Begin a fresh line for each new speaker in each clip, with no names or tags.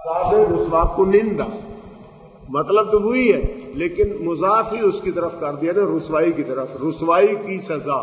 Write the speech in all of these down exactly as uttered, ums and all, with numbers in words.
عذاب رسوا کنندہ مطلب تو وہی ہے، لیکن مضاف ہی اس کی طرف کر دیا نا، رسوائی کی طرف، رسوائی کی سزا۔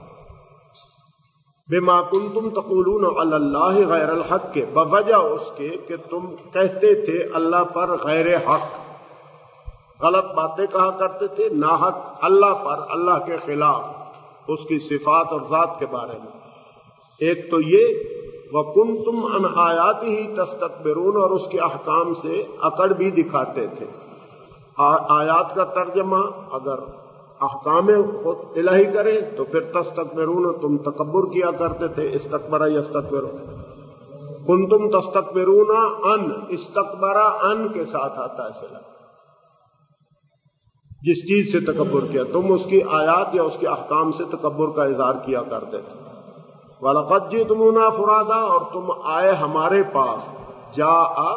بما کنتم تقولون علی اللہ غیر الحق کے، بوجہ اس کے کہ تم کہتے تھے اللہ پر غیر حق، غلط باتیں کہا کرتے تھے ناحق اللہ پر، اللہ کے خلاف، اس کی صفات اور ذات کے بارے میں۔ ایک تو یہ وَكُنْتُمْ عَنْ آيَاتِهِ تَسْتَكْبِرُونَ، اور اس کے احکام سے اکڑ بھی دکھاتے تھے۔ آیات کا ترجمہ اگر احکام خود الہی کریں تو پھر تستکبرون، تم تکبر کیا کرتے تھے، استکبر یستکبر، کنتم تستکبرون ان، استکبر ان کے ساتھ آتا ہے صلہ، جس چیز سے تکبر کیا تم اس کی آیات یا اس کے احکام سے تکبر کا اظہار کیا کرتے تھے۔ وَلَقَدْ جِئْتُمُونَا فُرَادًا، اور تم آئے ہمارے پاس، جاء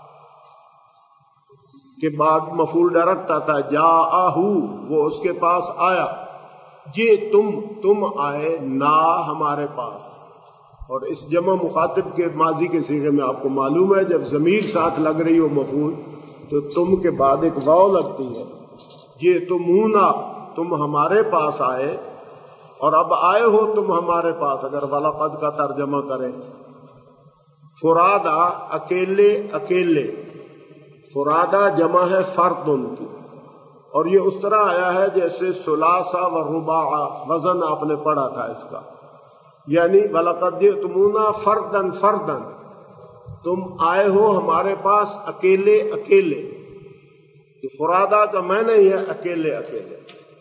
کے بعد مفعول ڈائریکٹ آتا ہے، جاءہ وہ اس کے پاس آیا، جی تم تم آئے نا ہمارے پاس، اور اس جمع مخاطب کے ماضی کے صیغے میں آپ کو معلوم ہے جب ضمیر ساتھ لگ رہی ہو مفعول تو تم کے بعد ایک واو لگتی ہے، جی تمونا تم ہمارے پاس آئے، اور اب آئے ہو تم ہمارے پاس اگر وَلَقَدْ کا ترجمہ کریں۔ فرادا اکیلے اکیلے، فرادا جمع ہے فرد ان کی، اور یہ اس طرح آیا ہے جیسے ثلاثہ و رباع، وزن آپ نے پڑھا تھا اس کا، یعنی وَلَقَدْ جِئْتُمُونَا فَرْدًا فَرْدًا، تم آئے ہو ہمارے پاس اکیلے اکیلے۔ تو فرادا کا معنی ہی ہے اکیلے اکیلے،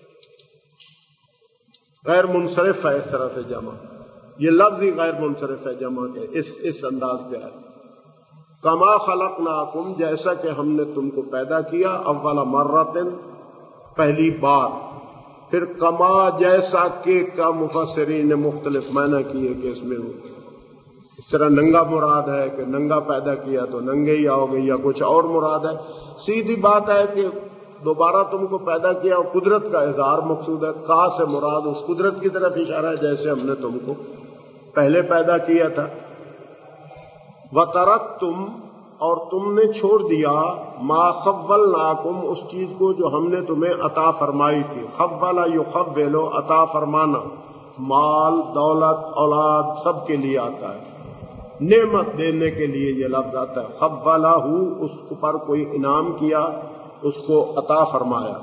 غیر منصرف ہے اس طرح سے جمع، یہ لفظ ہی غیر منصرف ہے جمع کے، اس اس انداز پہ ہے۔ کما خلقناکم، جیسا کہ ہم نے تم کو پیدا کیا، اول مرتن پہلی بار، پھر کما جیسا کہ کا مفسرین نے مختلف معنی کیے کہ اس میں اس طرح ننگا مراد ہے کہ ننگا پیدا کیا تو ننگے ہی آؤ گے، یا کچھ اور مراد ہے۔ سیدھی بات ہے کہ دوبارہ تم کو پیدا کیا اور قدرت کا اظہار مقصود ہے، کا سے مراد اس قدرت کی طرف اشارہ ہے جیسے ہم نے تم کو پہلے پیدا کیا تھا۔ وَتَرَكْتُمْ، اور تم نے چھوڑ دیا، مَا خَوَّلْنَاكُمْ، اس چیز کو جو ہم نے تمہیں عطا فرمائی تھی۔ خَوَّلَ يُخَوِّلُ، عطا فرمانا، مال دولت اولاد سب کے لیے آتا ہے، نعمت دینے کے لیے یہ لفظ آتا ہے۔ خَوَّلَهُ، اس پر کوئی انعام کیا، اس کو عطا فرمایا۔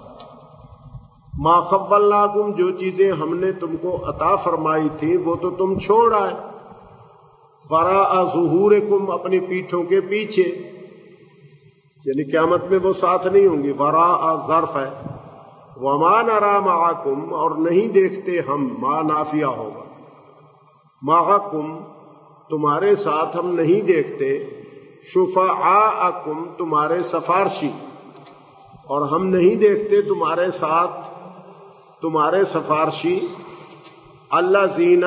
ما خولناکم، جو چیزیں ہم نے تم کو عطا فرمائی تھی وہ تو تم چھوڑ آئے۔ وراء ظہورکم، اپنی پیٹھوں کے پیچھے، یعنی قیامت میں وہ ساتھ نہیں ہوں گی، وراء ظرف ہے۔ وما نرى معکم، اور نہیں دیکھتے ہم، ما نافیہ ہوگا، معکم تمہارے ساتھ ہم نہیں دیکھتے، شفعاءکم تمہارے سفارشی، اور ہم نہیں دیکھتے تمہارے ساتھ تمہارے سفارشی، الذین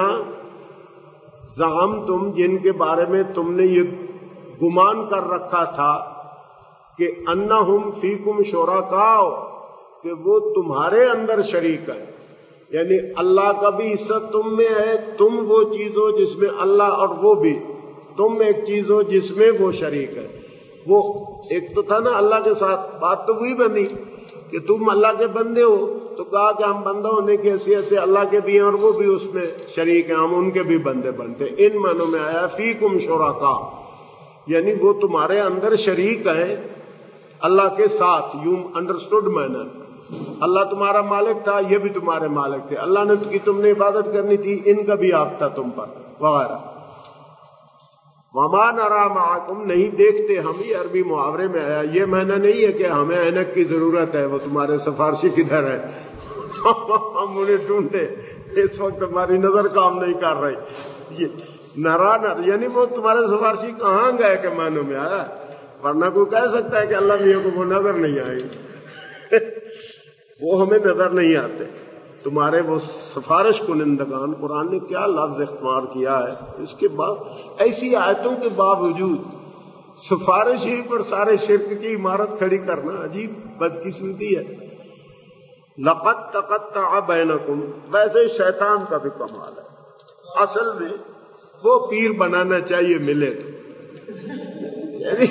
زعمتم، جن کے بارے میں تم نے یہ گمان کر رکھا تھا کہ انہم فیکم شرکاء، کہ وہ تمہارے اندر شریک ہے، یعنی اللہ کا بھی حصہ تم میں ہے، تم وہ چیز ہو جس میں اللہ، اور وہ بھی تم ایک چیز ہو جس میں وہ شریک ہے۔ وہ ایک تو تھا نا اللہ کے ساتھ، بات تو وہی بنی کہ تم اللہ کے بندے ہو، تو کہا کہ ہم بندہ ہونے کی حیثیت سے اللہ کے بھی ہیں اور وہ بھی اس میں شریک ہیں، ہم ان کے بھی بندے بنتے۔ ان معنوں میں آیا فیکم شرکاء، یعنی وہ تمہارے اندر شریک ہیں اللہ کے ساتھ، یوں انڈرسٹوڈ معنی، اللہ تمہارا مالک تھا، یہ بھی تمہارے مالک تھے، اللہ نے کی تم نے عبادت کرنی تھی، ان کا بھی حق تھا تم پر، وغیرہ۔ وما نرى معکم، نہیں دیکھتے ہم، یہ عربی محاورے میں آیا، یہ معنی نہیں ہے کہ ہمیں اینک کی ضرورت ہے، وہ تمہارے سفارشی کدھر ہے ہم انہیں ڈھونڈے، اس وقت ہماری نظر کام نہیں کر رہی۔ یہ نرا نر یعنی وہ تمہارے سفارشی کہاں گئے کہ معنوں میں آیا، ورنہ کوئی کہہ سکتا ہے کہ اللہ میاں کو وہ نظر نہیں آئے گی وہ ہمیں نظر نہیں آتے تمہارے وہ سفارش کنندگان۔ قرآن نے کیا لفظ استعمال کیا ہے، اس کے بعد ایسی آیتوں کے باوجود سفارش ہی پر سارے شرک کی عمارت کھڑی کرنا عجیب بدقسمتی ہے۔ لقد تقطع بینکم، ویسے شیطان کا بھی کمال ہے، اصل میں وہ پیر بنانا چاہیے ملے تو یعنی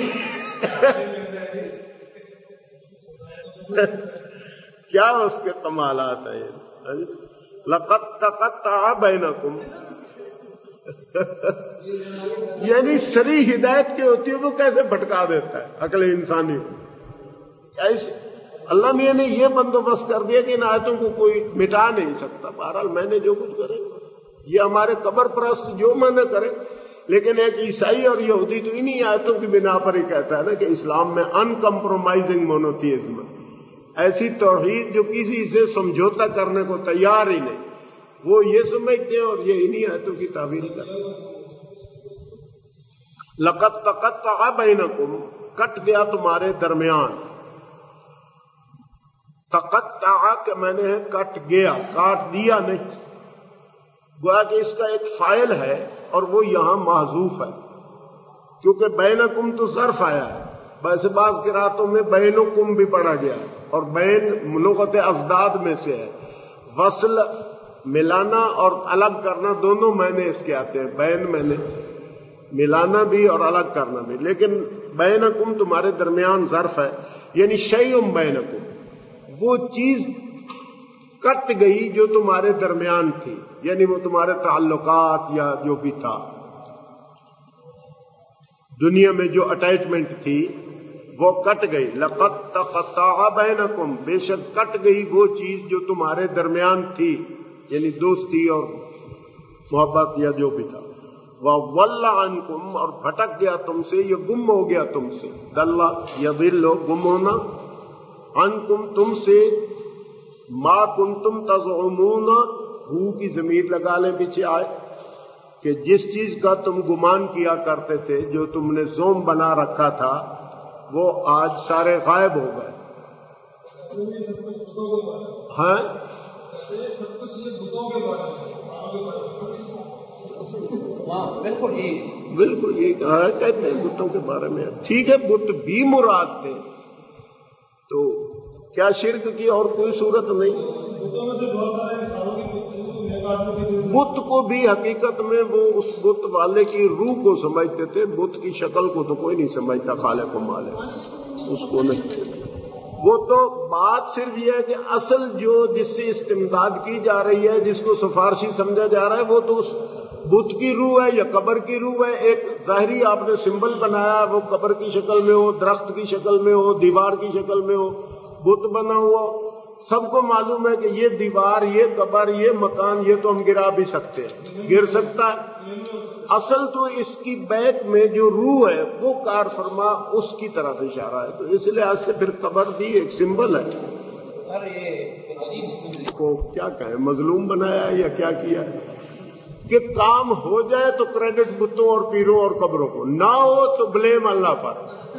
کیا اس کے کمالات ہیں. لقد تقطع بینکم یعنی سری ہدایت کی ہوتی ہے وہ کیسے بھٹکا دیتا ہے عقل انسانی کو. ایسے اللہ میاں نے یہ بندوبست کر دیا کہ ان آیتوں کو کوئی مٹا نہیں سکتا. بہرحال میں نے جو کچھ کرے یہ ہمارے قبر پرست جو میں نے کرے، لیکن ایک عیسائی اور یہودی تو انہی آیتوں کی بنا پر ہی کہتا ہے نا کہ اسلام میں ان کمپرومائزنگ مونوتھیزم، ایسی توحید جو کسی سے سمجھوتا کرنے کو تیار ہی نہیں، وہ یہ سمجھتے ہیں اور یہ انہی آیتوں کی تعبیر کرتے ہیں. لقد تقطع بینکم، کٹ گیا تمہارے درمیان. تقطع کہ میں نے کٹ گیا، کاٹ دیا نہیں، گویا کہ اس کا ایک فاعل ہے اور وہ یہاں محذوف ہے کیونکہ بینکم تو ظرف آیا ہے. ویسے بعض قراتوں میں بینکم بھی پڑھا گیا ہے اور بین لغت ازداد میں سے ہے. وصل ملانا اور الگ کرنا دونوں معنی اس کے آتے ہیں. بین میں نے ملانا بھی اور الگ کرنا بھی، لیکن بینکم تمہارے درمیان ظرف ہے، یعنی شیء بینکم، وہ چیز کٹ گئی جو تمہارے درمیان تھی، یعنی وہ تمہارے تعلقات یا جو بھی تھا دنیا میں جو اٹیچمنٹ تھی وہ کٹ گئی. لقد تقطع بینکم، بے شک کٹ گئی وہ چیز جو تمہارے درمیان تھی، یعنی دوستی اور محبت یا جو بھی تھا. وَضَلَّ عَنْكُمْ، اور بھٹک گیا تم سے، یہ گم ہو گیا تم سے. دل یضل، گم ہونا، عنکم تم سے، ما کنتم تزعمون، ہو کی ضمیر لگا لیں پیچھے آئے کہ جس چیز کا تم گمان کیا کرتے تھے، جو تم نے زوم بنا رکھا تھا، وہ آج سارے غائب ہو گئے. ہاں
بالکل یہ
بالکل یہ کہتے ہیں بتوں کے بارے میں. ٹھیک ہے، بت بھی مراد تھے تو کیا شرک کی اور کوئی صورت نہیں؟ بت کو بھی حقیقت میں وہ اس بت والے کی روح کو سمجھتے تھے، بت کی شکل کو تو کوئی نہیں سمجھتا، خالق و مالک اس کو نہیں. وہ تو بات صرف یہ ہے کہ اصل جو جس سے استمداد کی جا رہی ہے، جس کو سفارشی سمجھا جا رہا ہے، وہ تو اس بت کی روح ہے یا قبر کی روح ہے. ایک ظاہری آپ نے سمبل بنایا، وہ قبر کی شکل میں ہو، درخت کی شکل میں ہو، دیوار کی شکل میں ہو، بت بنا ہوا. سب کو معلوم ہے کہ یہ دیوار، یہ قبر، یہ مکان، یہ تو ہم گرا بھی سکتے ہیں، گر سکتا ہے. اصل تو اس کی بیک میں جو روح ہے وہ کار فرما اس کی طرف اشارہ ہے. تو اس لحاظ سے پھر قبر بھی ایک سمبل ہے. کو کیا کہیں، مظلوم بنایا ہے یا کیا کیا ہے کہ کام ہو جائے تو کریڈٹ بتوں اور پیروں اور قبروں کو، نہ ہو تو بلیم اللہ پر.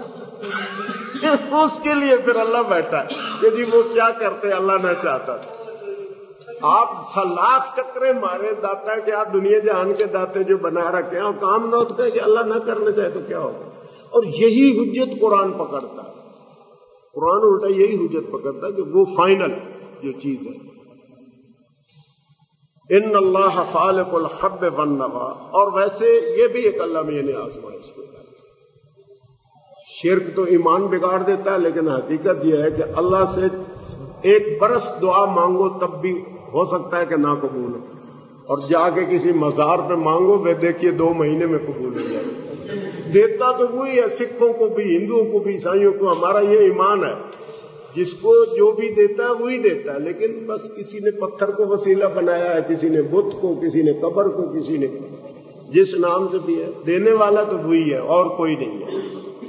اس کے لیے پھر اللہ بیٹھا ہے کہ جی وہ کیا کرتے اللہ نہ چاہتا. آپ لاکھ ٹکرے مارے داتا کہ آپ دنیا جہان کے داتے جو بنا رکھے ہیں، اور کام نہ ہوتا ہے کہ اللہ نہ کرنا چاہے تو کیا ہوگا. اور یہی حجت قرآن پکڑتا ہے. قرآن الٹا یہی حجت پکڑتا ہے کہ وہ فائنل جو چیز ہے. ان اللہ خالق الحب والنوا. اور ویسے یہ بھی ایک اللہ میں نے آزمایا اس کو. شرک تو ایمان بگاڑ دیتا ہے، لیکن حقیقت یہ ہے کہ اللہ سے ایک برس دعا مانگو تب بھی ہو سکتا ہے کہ نہ قبول ہو، اور جا کے کسی مزار پہ مانگو وہ دیکھیے دو مہینے میں قبول ہو جائے. دیتا تو وہی ہے، سکھوں کو بھی، ہندوؤں کو بھی، عیسائیوں کو. ہمارا یہ ایمان ہے جس کو جو بھی دیتا ہے وہی دیتا ہے، لیکن بس کسی نے پتھر کو وسیلہ بنایا ہے، کسی نے بت کو، کسی نے قبر کو، کسی نے جس نام سے بھی ہے. دینے والا تو وہی ہے اور کوئی نہیں ہے.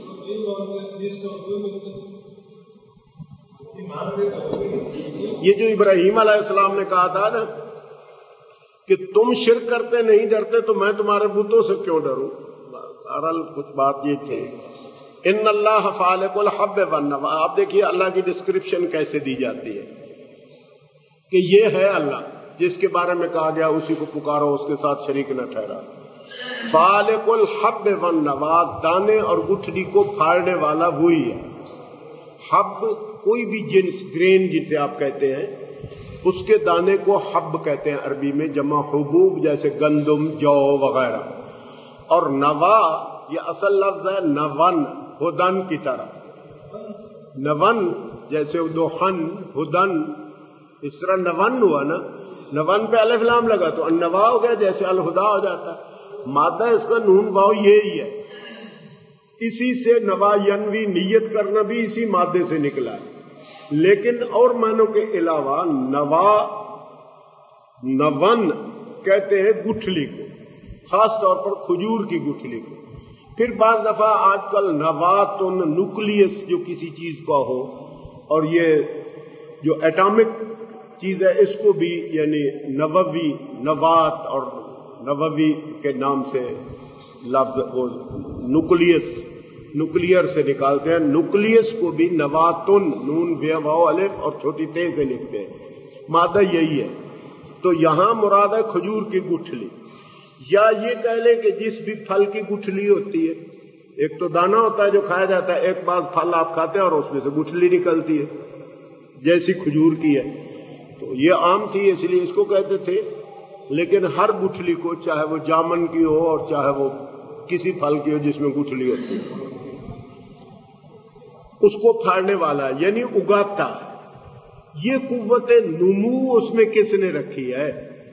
یہ جو ابراہیم علیہ السلام نے کہا تھا نا کہ تم شرک کرتے نہیں ڈرتے تو میں تمہارے بتوں سے کیوں ڈروں. بہرحال کچھ بات یہ تھی. ان اللہ خالق الحب والنوا. آپ دیکھیے اللہ کی ڈسکرپشن کیسے دی جاتی ہے کہ یہ ہے اللہ جس کے بارے میں کہا گیا اسی کو پکارو، اس کے ساتھ شریک نہ ٹھہرا. خالق الحب والنوا، دانے اور گٹھلی کو پھاڑنے والا وہی ہے. حب کوئی بھی جنس، گرین جسے آپ کہتے ہیں، اس کے دانے کو حب کہتے ہیں عربی میں، جمع حبوب جیسے گندم، جو وغیرہ. اور نوا یہ اصل لفظ ہے نون، ہدن کی طرح، نون جیسے دوحن ہدن، اس طرح نون ہوا نا، نون پہ الف لام لگا تو النوا ہو گیا، جیسے الہدا ہو جاتا ہے۔ مادہ اس کا نون واو یہی ہے، اسی سے نوا ینوی نیت کرنا بھی اسی مادے سے نکلا ہے، لیکن اور معنوں کے علاوہ نوا نون کہتے ہیں گٹھلی کو، خاص طور پر کھجور کی گٹھلی کو۔ پھر بعض دفعہ آج کل نواتن، نیوکلیس جو کسی چیز کا ہو، اور یہ جو ایٹامک چیز ہے اس کو بھی یعنی نووی، نوات اور نووی کے نام سے لفظ وہ نیوکلیس، نیوکلیئر سے نکالتے ہیں، نیوکلیس کو بھی نواتن، نون وے واو الف اور چھوٹی تے سے لکھتے ہیں، مادہ یہی ہے۔ تو یہاں مراد ہے کھجور کی گٹھلی، یا یہ کہہ لیں کہ جس بھی پھل کی گٹھلی ہوتی ہے، ایک تو دانا ہوتا ہے جو کھایا جاتا ہے، ایک بعض پھل آپ کھاتے ہیں اور اس میں سے گٹھلی نکلتی ہے جیسی کھجور کی ہے، تو یہ عام تھی اس لیے اس کو کہتے تھے۔ لیکن ہر گٹھلی کو، چاہے وہ جامن کی ہو اور چاہے وہ کسی پھل کی ہو جس میں گٹھلی ہوتی ہے، اس کو پھاڑنے والا یعنی اگاتا ہے۔ یہ قوت نمو اس میں کس نے رکھی ہے؟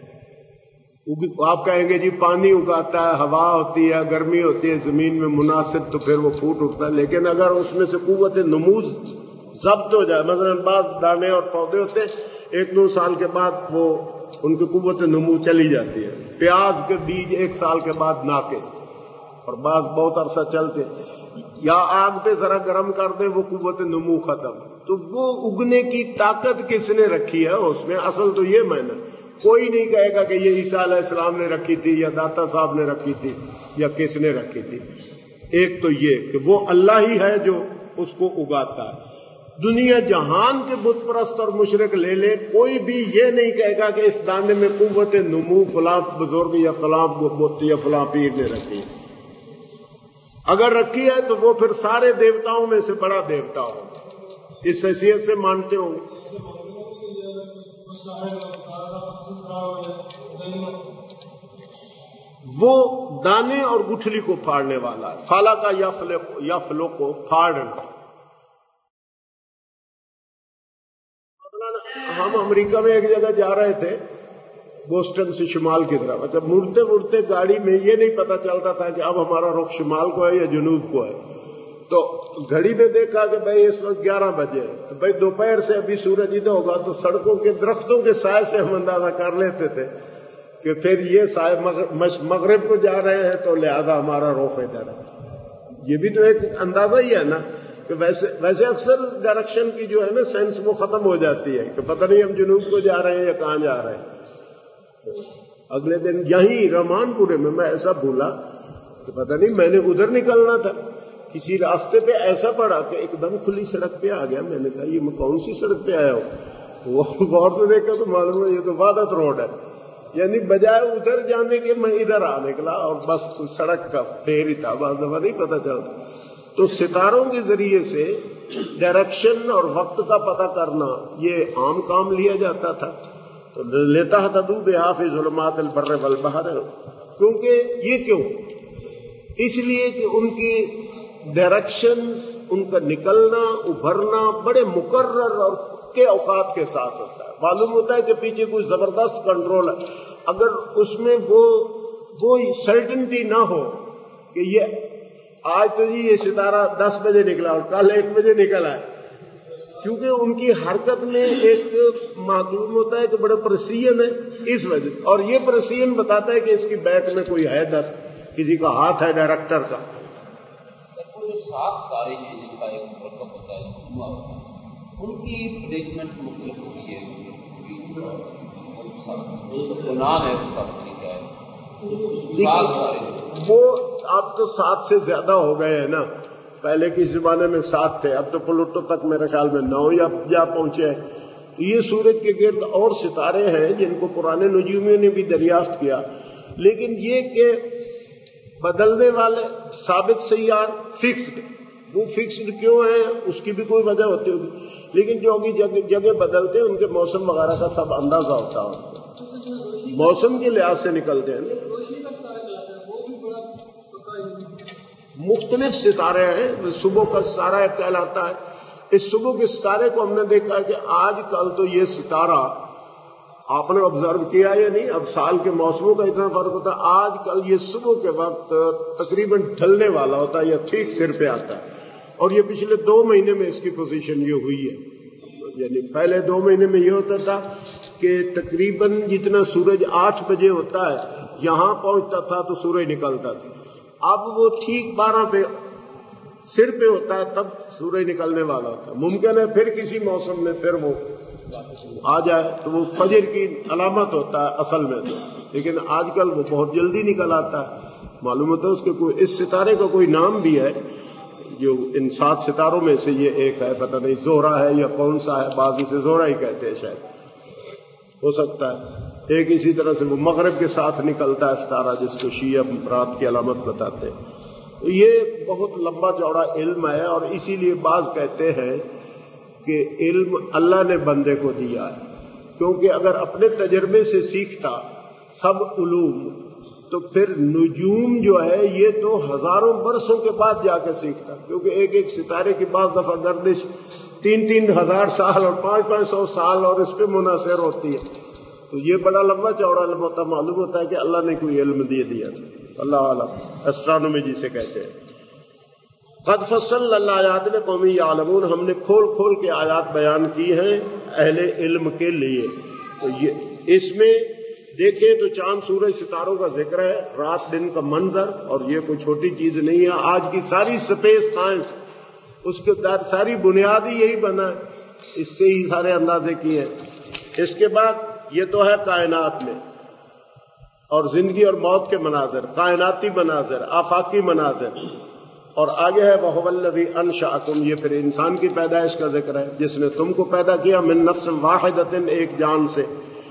آپ کہیں گے جی پانی اگاتا ہے، ہوا ہوتی ہے، گرمی ہوتی ہے زمین میں مناسب تو پھر وہ پھوٹ اٹھتا ہے، لیکن اگر اس میں سے قوت نمو ضبط ہو جائے، مثلا بعض دانے اور پودے ہوتے ہیں ایک دو سال کے بعد وہ ان کی قوت نمو چلی جاتی ہے، پیاز کے بیج ایک سال کے بعد ناقص، اور بعض بہت عرصہ چلتے، یا آگ پہ ذرا گرم کر دیں وہ قوت نمو ختم۔ تو وہ اگنے کی طاقت کس نے رکھی ہے اس میں؟ اصل تو یہ معنی، کوئی نہیں کہے گا کہ یہ عیسیٰ علیہ السلام نے رکھی تھی یا داتا صاحب نے رکھی تھی یا کس نے رکھی تھی۔ ایک تو یہ کہ وہ اللہ ہی ہے جو اس کو اگاتا ہے۔ دنیا جہان کے بت پرست اور مشرک لے لے، کوئی بھی یہ نہیں کہے گا کہ اس دانے میں قوت نمو فلاں بزرگ یا فلاں بت یا فلاں پیر نے رکھی ہے۔ اگر رکھی ہے تو وہ پھر سارے دیوتاؤں میں سے بڑا دیوتا ہو، اس حیثیت سے مانتے ہوں۔ وہ دانے اور گٹھلی کو پھاڑنے والا ہے، فالا کا یا فلو کو پھاڑنا۔ ہم امریکہ میں ایک جگہ جا رہے تھے، بوسٹن سے شمال کی طرف، جب مڑتے مڑتے گاڑی میں یہ نہیں پتا چلتا تھا کہ اب ہمارا رخ شمال کو ہے یا جنوب کو ہے، تو گھڑی میں دیکھا کہ بھائی اس وقت گیارہ بجے ہے، تو بھائی دوپہر سے ابھی سورج ادھر ہوگا، تو سڑکوں کے درختوں کے سائے سے ہم اندازہ کر لیتے تھے کہ پھر یہ سائے مغرب کو جا رہے ہیں تو لہذا ہمارا رخ ادھر ہے۔ یہ بھی تو ایک اندازہ ہی ہے نا کہ ویسے ویسے اکثر ڈائریکشن کی جو ہے نا سینس وہ ختم ہو جاتی ہے کہ پتہ نہیں ہم جنوب کو جا رہے ہیں یا کہاں جا رہے ہیں۔ تو اگلے دن یہیں رحمان پورے میں میں ایسا بھولا کہ پتہ نہیں میں نے ادھر نکلنا تھا، کسی راستے پہ ایسا پڑا کہ ایک دم کھلی سڑک پہ آ گیا۔ میں نے کہا یہ میں کون سی سڑک پہ آیا ہوں؟ وہ غور سے دیکھا تو معلوم ہے یہ تو وحدت روڈ ہے، یعنی بجائے ادھر جانے کے میں ادھر آ نکلا، اور بس سڑک کا پھیر ہی تھا، بعض دفعہ نہیں پتہ چلتا۔ تو ستاروں کے ذریعے سے ڈائریکشن اور وقت کا پتہ کرنا یہ عام کام لیا جاتا تھا۔ تو لیتا تدو بہا فی ظلمات البر والبحر، کیونکہ یہ کیوں؟ اس لیے کہ ان کی ڈائریکشنز، ان کا نکلنا ابھرنا بڑے مقرر اور کے اوقات کے ساتھ ہوتا ہے۔ معلوم ہوتا ہے کہ پیچھے کوئی زبردست کنٹرول ہے۔ اگر اس میں وہ وہ سرٹنٹی نہ ہو کہ یہ آج تو جی یہ ستارہ دس بجے نکلا اور کل ایک بجے نکلا ہے، کیونکہ ان کی حرکت میں ایک معلوم ہوتا ہے کہ بڑا پریسیژن ہے اس وجہ، اور یہ پریسیژن بتاتا ہے کہ اس کی بیک میں کوئی ہے، دس کسی کا ہاتھ ہے ڈائریکٹر کا۔
جو سات ستارے ہیں جن کا ایک مرکب ہوتا ہے، ان کی پلیسمنٹ مختلف ہوتی ہے، نام ہے اس کا طریقہ ہے،
وہ اب تو سات سے زیادہ ہو گئے ہیں نا، پہلے کے زمانے میں سات تھے، اب تو پلوٹو تک میرے خیال میں نو یا جا پہنچے ہیں۔ یہ سورج کے گرد اور ستارے ہیں جن کو پرانے نجومیوں نے بھی دریافت کیا، لیکن یہ کہ بدلنے والے ثابت سیار فکسڈ، وہ فکسڈ کیوں ہیں اس کی بھی کوئی وجہ ہوتی ہوگی، لیکن جو جگہ جگہ بدلتے ہیں ان کے موسم وغیرہ کا سب اندازہ ہوتا ہے، موسم کے لحاظ سے نکلتے ہیں۔ مختلف ستارے ہیں. صبح کا ستارہ کہلاتا ہے. اس صبح کے ستارے کو ہم نے دیکھا ہے کہ آج کل تو یہ ستارہ آپ نے آبزرو کیا یا نہیں, اب سال کے موسموں کا اتنا فرق ہوتا ہے. آج کل یہ صبح کے وقت تقریباً ڈھلنے والا ہوتا ہے یا ٹھیک سر پہ آتا ہے, اور یہ پچھلے دو مہینے میں اس کی پوزیشن یہ ہوئی ہے. یعنی پہلے دو مہینے میں یہ ہوتا تھا کہ تقریباً جتنا سورج آٹھ بجے ہوتا ہے یہاں پہنچتا تھا تو سورج نکلتا تھا. اب وہ ٹھیک بارہ پہ سر پہ ہوتا ہے تب سورج نکلنے والا ہوتا ہے. ممکن ہے پھر کسی موسم میں پھر وہ آ جائے تو وہ فجر کی علامت ہوتا ہے اصل میں تو, لیکن آج کل وہ بہت جلدی نکل آتا ہے. معلوم ہوتا ہے اس کے کوئی اس ستارے کا کوئی نام بھی ہے جو ان سات ستاروں میں سے یہ ایک ہے, پتہ نہیں زہرہ ہے یا کون سا ہے, بعض اسے زہرہ ہی کہتے ہیں شاید, ہو سکتا ہے. ایک اسی طرح سے وہ مغرب کے ساتھ نکلتا ہے ستارہ جس کو شیعہ رات کی علامت بتاتے ہیں. تو یہ بہت لمبا چوڑا علم ہے, اور اسی لیے بعض کہتے ہیں کہ علم اللہ نے بندے کو دیا ہے, کیونکہ اگر اپنے تجربے سے سیکھتا سب علوم تو پھر نجوم جو ہے یہ تو ہزاروں برسوں کے بعد جا کے سیکھتا, کیونکہ ایک ایک ستارے کی بعض دفعہ گردش تین تین ہزار سال اور پانچ پانچ سو سال اور اس پہ منحصر ہوتی ہے. تو یہ بڑا لمبا چوڑا علم ہوتا, معلوم ہوتا ہے کہ اللہ نے کوئی علم دے دیا تھا. اللہ عالم ایسٹرانومی جسے کہتے ہیں. قد فصلنا الآیات لقوم یعلمون, ہم نے کھول کھول کے آیات بیان کی ہیں اہل علم کے لیے. تو یہ اس میں دیکھیں تو چاند سورج ستاروں کا ذکر ہے, رات دن کا منظر, اور یہ کوئی چھوٹی چیز نہیں ہے. آج کی ساری اسپیس سائنس اس کے ساری بنیاد ہی یہی بنا ہے, اس سے ہی سارے اندازے کیے ہیں. اس کے بعد یہ تو ہے کائنات میں اور زندگی اور موت کے مناظر, کائناتی مناظر, آفاقی مناظر, اور آگے ہے وَهُوَ الَّذِي أَنشَأَكُمْ, یہ پھر انسان کی پیدائش کا ذکر ہے جس نے تم کو پیدا کیا من نفس واحدۃ, ایک جان سے.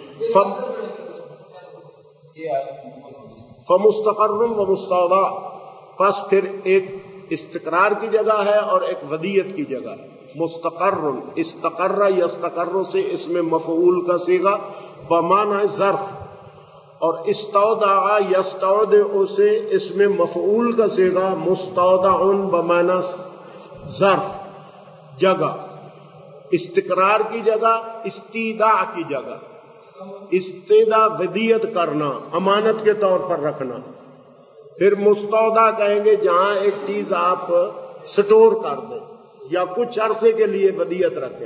فَمُسْتَقَرٌّ وَمُسْتَوْدَعٌ, پس پھر ایک استقرار کی جگہ ہے اور ایک ودیت کی جگہ ہے. مستقر, استقر یستقر سے اس میں مفعول کا صیغہ بمعنی ظرف, اور استودع یستودع سے اس میں مفعول کا صیغہ مستودع بمعنی ظرف, جگہ. استقرار کی جگہ, استیداع کی جگہ. استیداع ودیت کرنا, امانت کے طور پر رکھنا. پھر مستودع کہیں گے جہاں ایک چیز آپ سٹور کر دیں یا کچھ عرصے کے لیے ودیت رکھیں.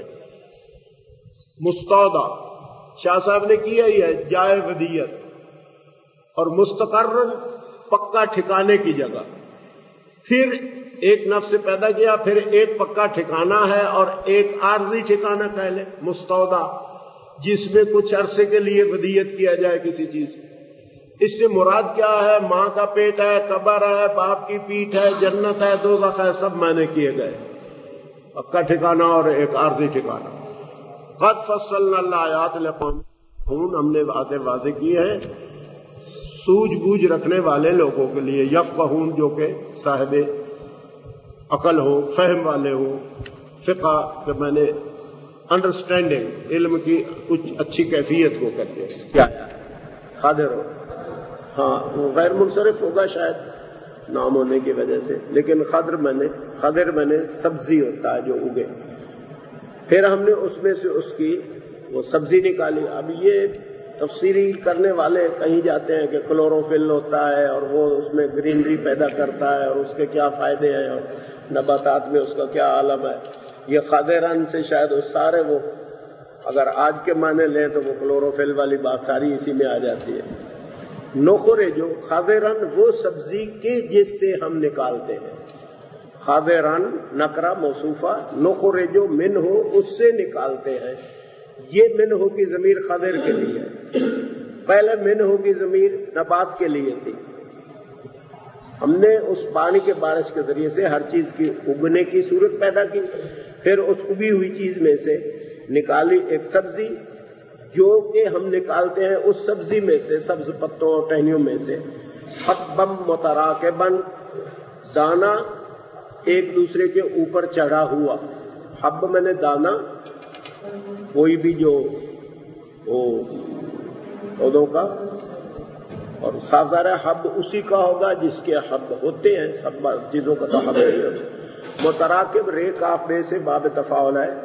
مستودع شاہ صاحب نے کیا ہی ہے, جائے ودیت. اور مستقر پکا ٹھکانے کی جگہ. پھر ایک نفس سے پیدا کیا, پھر ایک پکا ٹھکانا ہے اور ایک عارضی ٹھکانا کہہ لیں مستودع, جس میں کچھ عرصے کے لیے ودیت کیا جائے کسی چیز. اس سے مراد کیا ہے؟ ماں کا پیٹ ہے, قبر ہے, باپ کی پیٹھ ہے, جنت ہے, دوزخ ہے, سب معنی کیے گئے. پکا ٹھکانا اور ایک عارضی ٹھکانا. قد فصلنا الآیات لقوم, ہم نے باتیں واضح کی ہیں سوجھ بوجھ رکھنے والے لوگوں کے لیے, یفقہون جو کہ صاحب عقل ہو, فہم والے ہو. فقہ کہ میں نے انڈرسٹینڈنگ, علم کی کچھ اچھی کیفیت کو کہتے ہیں. کیا قادر ہو, ہاں وہ غیر منصرف ہوگا شاید نام ہونے کی وجہ سے, لیکن خضر میں نے خضر میں نے سبزی ہوتا ہے جو اگے. پھر ہم نے اس میں سے اس کی وہ سبزی نکالی. اب یہ تفسیری کرنے والے کہیں جاتے ہیں کہ کلوروفل ہوتا ہے اور وہ اس میں گرینری پیدا کرتا ہے اور اس کے کیا فائدے ہیں اور نباتات میں اس کا کیا عالم ہے. یہ خاضران سے شاید اس سارے وہ اگر آج کے معنی لیں تو وہ کلوروفل والی بات ساری اسی میں آ جاتی ہے. نخرے جو خاضران وہ سبزی کے جس سے ہم نکالتے ہیں. خاضران نکرا موصوفہ, نخرے جو من ہو اس سے نکالتے ہیں. یہ من ہو کی ضمیر خضر کے لیے ہے, پہلے من ہو کی ضمیر نبات کے لیے تھی. ہم نے اس پانی کے بارش کے ذریعے سے ہر چیز کی اگنے کی صورت پیدا کی, پھر اس اگی ہوئی چیز میں سے نکالی ایک سبزی جو کہ ہم نکالتے ہیں اس سبزی میں سے, سبز پتوں اور ٹہنیوں میں سے. حبم متراکبن, دانا ایک دوسرے کے اوپر چڑھا ہوا. حب میں نے دانا, کوئی بھی جو پودوں کا اور صاف ظاہر ہے حب اسی کا ہوگا جس کے حب ہوتے ہیں، سب چیزوں کا تو حب نہیں ہوتا۔ متراکب رے کاف بے سے باب تفاعل ہے،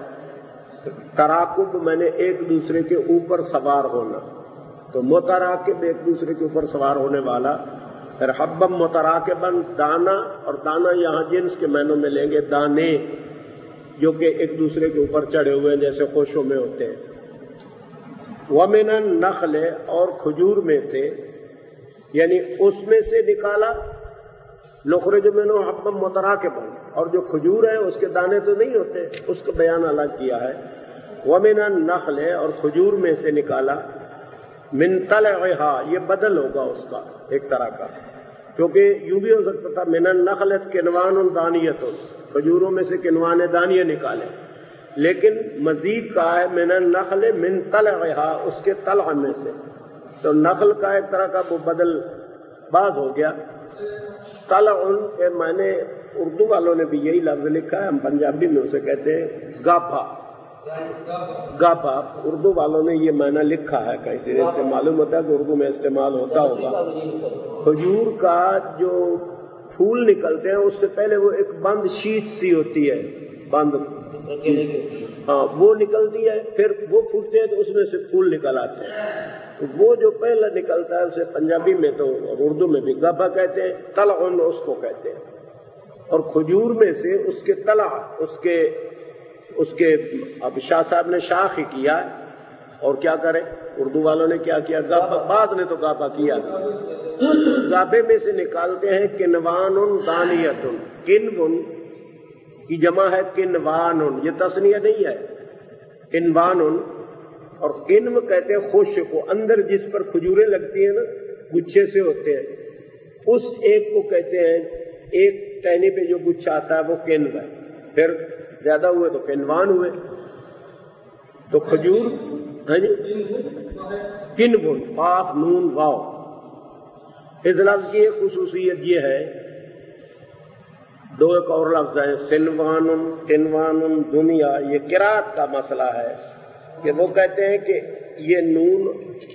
تراکب میں نے ایک دوسرے کے اوپر سوار ہونا، تو متراکب ایک دوسرے کے اوپر سوار ہونے والا، پھر حبم متراکبن دانا، اور دانا یہاں جنس کے معنوں میں لیں گے دانے جو کہ ایک دوسرے کے اوپر چڑھے ہوئے ہیں جیسے خوشوں میں ہوتے ہیں۔ ومن النخل، اور کھجور میں سے، یعنی اس میں سے نکالا، نخرج منہ حبا متراکبا، اور جو کھجور ہے اس کے دانے تو نہیں ہوتے، اس کا بیان الگ کیا ہے۔ ومن النخل، اور کھجور میں سے نکالا، من طلعها، یہ بدل ہوگا اس کا ایک طرح کا، کیونکہ یوں بھی ہو سکتا تھا من النخل کنوان دانیۃ، کھجوروں میں سے کنوان دانیہ نکالے، لیکن مزید کہا ہے من النخل من طلعها، اس کے طلع میں سے، تو نخل کا ایک طرح کا وہ بدل باز ہو گیا۔ طلع کے معنی اردو والوں نے بھی یہی لفظ لکھا ہے، ہم پنجابی میں اسے کہتے ہیں گاپا، گاپا اردو والوں نے یہ معنی لکھا ہے، کہیں سے اس سے معلوم ہوتا ہے کہ اردو میں استعمال ہوتا ہوگا۔ کھجور کا جو پھول نکلتے ہیں اس سے پہلے وہ ایک بند شیٹ سی ہوتی ہے، بند، ہاں وہ نکلتی ہے، پھر وہ پھوٹتے ہیں تو اس میں سے پھول نکل آتے ہیں، تو وہ جو پہلا نکلتا ہے اسے پنجابی میں تو اور اردو میں بھی گاپا کہتے ہیں، طلعن اس کو کہتے ہیں۔ اور کھجور میں سے اس کے طلع، اس کے اس کے اب شاہ صاحب نے شاخ ہی کیا، اور کیا کرے اردو والوں نے کیا کیا، گاپا، بعض نے تو گاپا کیا، گاپے میں سے نکالتے ہیں کنوان دانیۃ، کنون کی جمع ہے کنوان، یہ تسنیہ نہیں ہے، کنوان، اور کنو کہتے ہیں خوش کو، اندر جس پر کھجوریں لگتی ہیں نا، گچھے سے ہوتے ہیں، اس ایک کو کہتے ہیں، ایک ٹہنی پہ جو گچھا آتا ہے وہ کنو ہے، پھر زیادہ ہوئے تو کنوان ہوئے، تو کھجور، ہاں جی، کنون، قاف نون واو۔ اس لفظ کی ایک خصوصیت یہ ہے، دو ایک اور لفظ ہیں، سنوان، کنوان، دنیا، یہ قرات کا مسئلہ ہے کہ وہ کہتے ہیں کہ یہ نون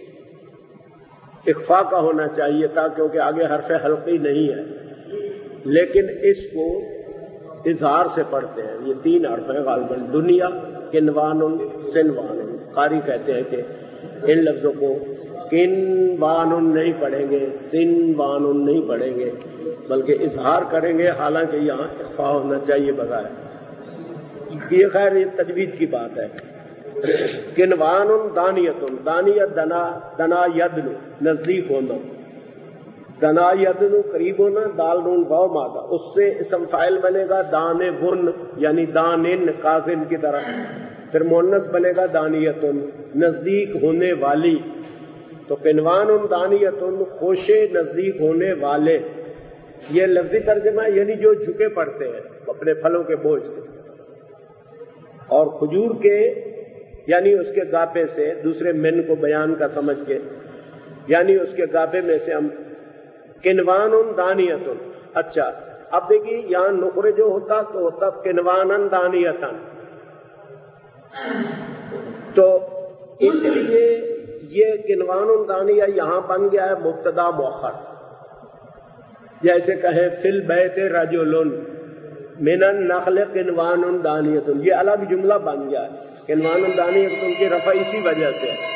اخفا کا ہونا چاہیے تھا کیونکہ آگے حرف حلقی نہیں ہے، لیکن اس کو اظہار سے پڑھتے ہیں، یہ تین حرف ہیں غالباً، دنیا، کنوان، سنوان، قاری کہتے ہیں کہ ان لفظوں کو کنوان نہیں پڑھیں گے، سنوان نہیں پڑھیں گے، بلکہ اظہار کریں گے، حالانکہ یہاں اخفا ہونا چاہیے بظاہر، یہ خیر یہ تجوید کی بات ہے۔ کنوان دانیۃ، دانیت دنا، دنا یدن، نزدیک ہونا، دنا یدن قریب ہونا، دال نون واو مادہ، اس سے اسم فاعل بنے گا دان ون، یعنی دانن، کاظم کی طرح، پھر مؤنث بنے گا دانیتن، نزدیک ہونے والی، تو کنوان دانیتن، خوشے نزدیک ہونے والے، یہ لفظی ترجمہ یعنی جو جھکے پڑتے ہیں اپنے پھلوں کے بوجھ سے، اور کھجور کے یعنی اس کے گاپے سے، دوسرے من کو بیان کا سمجھ کے، یعنی اس کے گاپے میں سے ہم کنوان دانیۃ۔ اچھا اب دیکھیے یہاں نخرے جو ہوتا تو ہوتا کنوان دانیۃ، تو اس لیے یہ کنوان دانیہ یہاں بن گیا ہے مبتدا مؤخر، جیسے کہیں فی البیت رجل من النخل کنوان دانیۃ، یہ الگ جملہ بن گیا ہے، کنوان دانیۃ ان کی رفع اسی وجہ سے ہے۔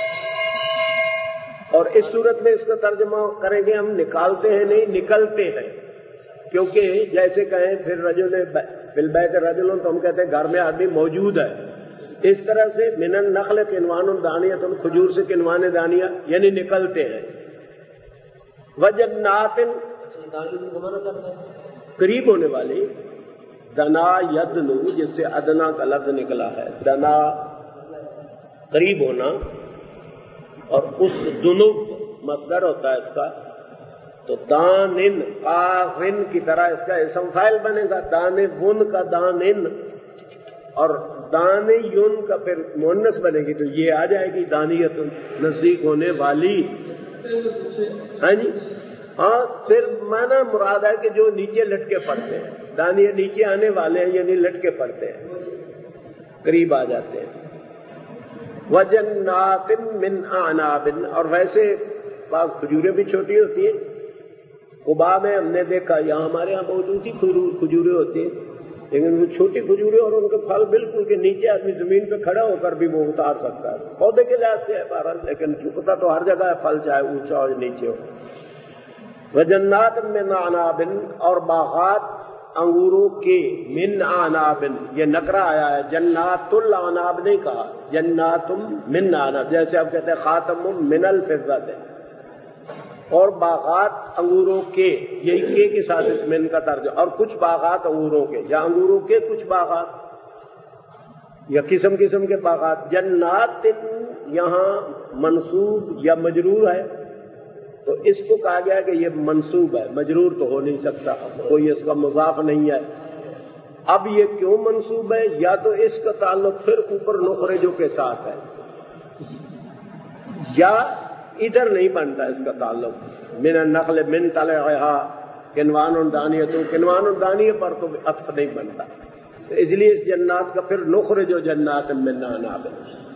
اور اس صورت میں اس کا ترجمہ کریں گے ہم نکالتے ہیں نہیں، نکلتے ہیں، کیونکہ جیسے کہیں پھر رجل فی البیت رجل تو ہم کہتے ہیں گھر میں آدمی موجود ہے، اس طرح سے من النخل کنوان دانیۃ، کھجور سے کنوان دانیہ یعنی نکلتے ہیں۔ وجنات، قریب ہونے والی، دنا یدنو، جس سے ادنا کا لفظ نکلا ہے، دنا قریب ہونا، اور اس دنو مصدر ہوتا ہے اس کا، تو دانن، قاغن کی طرح اس کا اسم فاعل بنے گا، دان ون کا دانن، اور دان یون کا پھر مؤنث بنے گی تو یہ آ جائے گی دانیت، نزدیک ہونے والی، ہاں جی، ہاں پھر مانا مراد ہے کہ جو نیچے لٹکے پڑتے ہیں، دانیہ نیچے آنے والے ہیں یعنی لٹکے پڑتے ہیں، قریب آ جاتے ہیں۔ وجنات من اعناب، اور ویسے بعض کھجوریں بھی چھوٹی ہوتی ہیں. قباء میں ہم نے دیکھا، یہاں ہمارے یہاں بہت اونچی کھجوریں ہوتی ہیں، لیکن وہ چھوٹی کھجوریں اور ان کے پھل بالکل کے نیچے آدمی زمین پہ کھڑا ہو کر بھی وہ اتار سکتا ہے. پودے کے لحاظ سے ہے بہرحال، لیکن جھکتا تو ہر جگہ ہے پھل، چاہے اونچا ہو نیچے ہو. وجنات من اعناب، اور باغات انگوروں کے، من اعناب یہ نکرہ آیا ہے، جنات الاعناب نہیں کہا، جنات من اعناب، جیسے آپ کہتے ہیں خاتم من الفضت، اور باغات انگوروں کے، یہی کے کے ساتھ اس من کا ترجمہ، اور کچھ باغات انگوروں کے، یا انگوروں کے کچھ باغات یا قسم قسم کے باغات. جنات یہاں منصوب یا مجرور ہے، تو اس کو کہا گیا کہ یہ منصوب ہے، مجرور تو ہو نہیں سکتا، کوئی اس کا مضاف نہیں ہے. اب یہ کیوں منصوب ہے؟ یا تو اس کا تعلق پھر اوپر نخرجوں کے ساتھ ہے، یا ادھر نہیں بنتا اس کا تعلق. من النخل من طلعها کنوان دانیۃ، کنوان دانیہ پر تو عطف نہیں بنتا، تو اس لیے اس جنات کا پھر نخرج جنات من اعناب،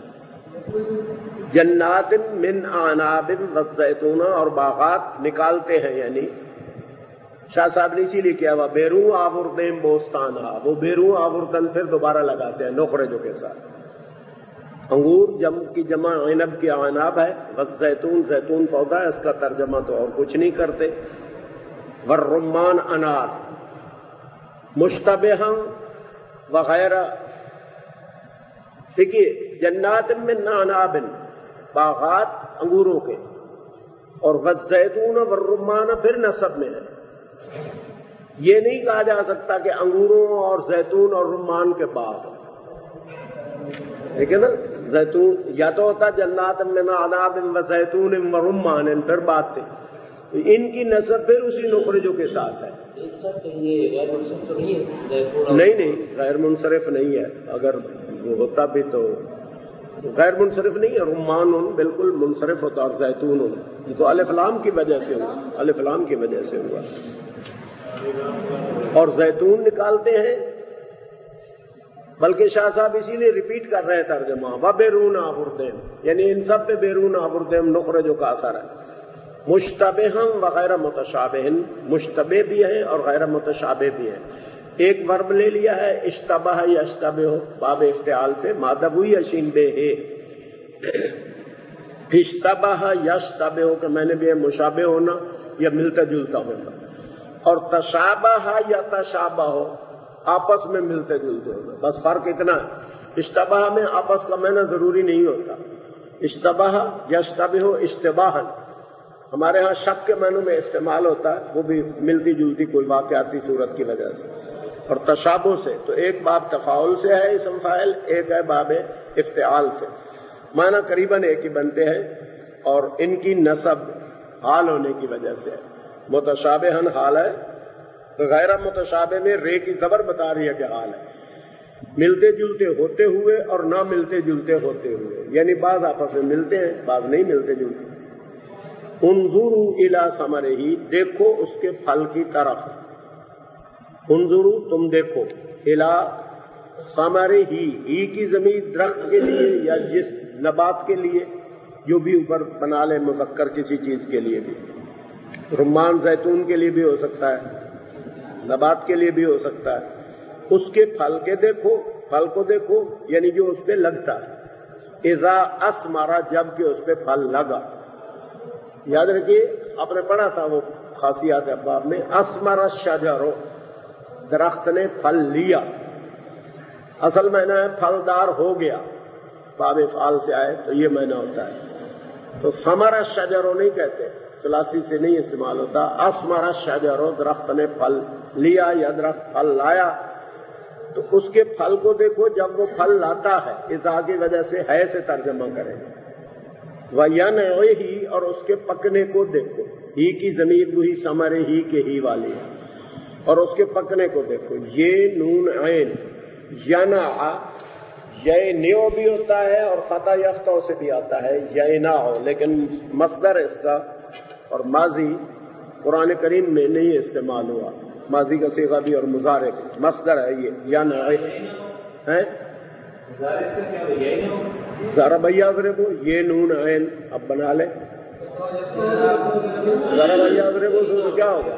جنات من اعناب والزیتون، اور باغات نکالتے ہیں. یعنی شاہ صاحب نے اسی لیے کیا ہوا بیرو آوردن بوستانہ، وہ بیرو آوردن پھر دوبارہ لگاتے ہیں نخرجوں کے ساتھ. انگور جم کی جمع عنب کی اعناب ہے، والزیتون زیتون پودا ہے، اس کا ترجمہ تو اور کچھ نہیں کرتے. والرمان انار، مشتبہ وغیرہ. دیکھیے جنات من اعناب باغات انگوروں کے، اور والزیتون والرمان پھر نسب میں ہے. یہ نہیں کہا جا سکتا کہ انگوروں اور زیتون اور رمان کے باغ، ٹھیک ہے نا. زیتون یا تو ہوتا جنات من اعناب وزیتون ورمان، پھر بات تھی. ان کی نسب پھر اسی نخرجوں کے ساتھ ہے. نہیں نہیں غیر منصرف نہیں ہے، اگر وہ ہوتا بھی تو غیر منصرف نہیں ہے. رمان بالکل منصرف ہوتا، اور زیتون یہ تو الف لام کی وجہ سے ہوا، الف لام کی وجہ سے ہوا. اور زیتون نکالتے ہیں، بلکہ شاہ صاحب اسی لیے ریپیٹ کر رہے ہیں ترجمہ، وَبِرُونَ آوردیم، یعنی ان سب پہ بیرون آوردیم نخرجوں کا اثر ہے. مشتبہم وغیر متشابہن، مشتبہ بھی ہیں اور غیر متشابہ بھی ہیں. ایک ورب لے لیا ہے اشتبہ یشتبہ، باب افتعال سے، مادہ ہوئی اشین بے ہے. اشتبہ یشتبہ کہ میں نے بھی ہے مشابہ ہونا یا ملتا جلتا ہونا، اور تشابہ یا تشابہ ہو آپس میں ملتے جلتے ہونا. بس فرق اتنا ہے، اشتبہ میں آپس کا معنی ضروری نہیں ہوتا. اشتبہ یشتبہ اشتباہن ہمارے ہاں شک کے معنوں میں استعمال ہوتا ہے، وہ بھی ملتی جلتی کوئی واقعاتی صورت کی وجہ سے. اور تشابہ سے تو ایک باب تفاعل سے ہے اسم فاعل، ایک ہے باب افتعال سے، معنی قریباً ایک ہی بنتے ہیں، اور ان کی نسب حال ہونے کی وجہ سے ہے. متشابہن حال ہے، غیر متشابہ میں رے کی زبر بتا رہی ہے کہ حال ہے. ملتے جلتے ہوتے ہوئے اور نہ ملتے جلتے ہوتے ہوئے، یعنی بعض آپس میں ملتے ہیں، بعض نہیں ملتے جلتے. انظروا الی ثمرہ، دیکھو اس کے پھل کی طرف. انظروا تم دیکھو، الی ثمرہ، ہی کی ضمیر درخت کے لیے یا جس نبات کے لیے، جو بھی اوپر بنا لے مذکر کسی چیز کے لیے بھی. رمان زیتون کے لیے بھی ہو سکتا ہے، نبات کے لیے بھی ہو سکتا ہے. اس کے پھل کے دیکھو، پھل کو دیکھو یعنی جو اس پہ لگتا ہے. اذا اثمر، جب کہ اس پہ پھل لگا. یاد رکھیے آپ نے پڑھا تھا وہ خاصیات ابواب میں، اثمر الشجر، درخت نے پھل لیا. اصل معنی ہے پھلدار ہو گیا، باب افعال سے آئے تو یہ معنی ہوتا ہے. تو ثمر الشجر نہیں کہتے، ثلاثی سے نہیں استعمال ہوتا. اثمر الشجر، درخت نے پھل لیا یا درخت پھل لایا. تو اس کے پھل کو دیکھو جب وہ پھل لاتا ہے، اذا کی وجہ سے ہے سے ترجمہ کریں. وَيَنْعِهِ، اور اس کے پکنے کو دیکھو. ہی کی ضمیر وہی ثمر ہی کے ہی والی ہے، اور اس کے پکنے کو دیکھو. یہ نون عین ینع، یہ نیو بھی ہوتا ہے اور فتح یفتہ سے بھی آتا ہے ینع، لیکن مصدر اس کا اور ماضی قرآن کریم میں نہیں استعمال ہوا. ماضی کا صیغہ بھی اور مضارع بھی مصدر ہے یہ ینع ہے. ضرب یضرب، یہ نون عین اب بنا لے. ذرا بھائی اگر وہ تو کیا ہوگا؟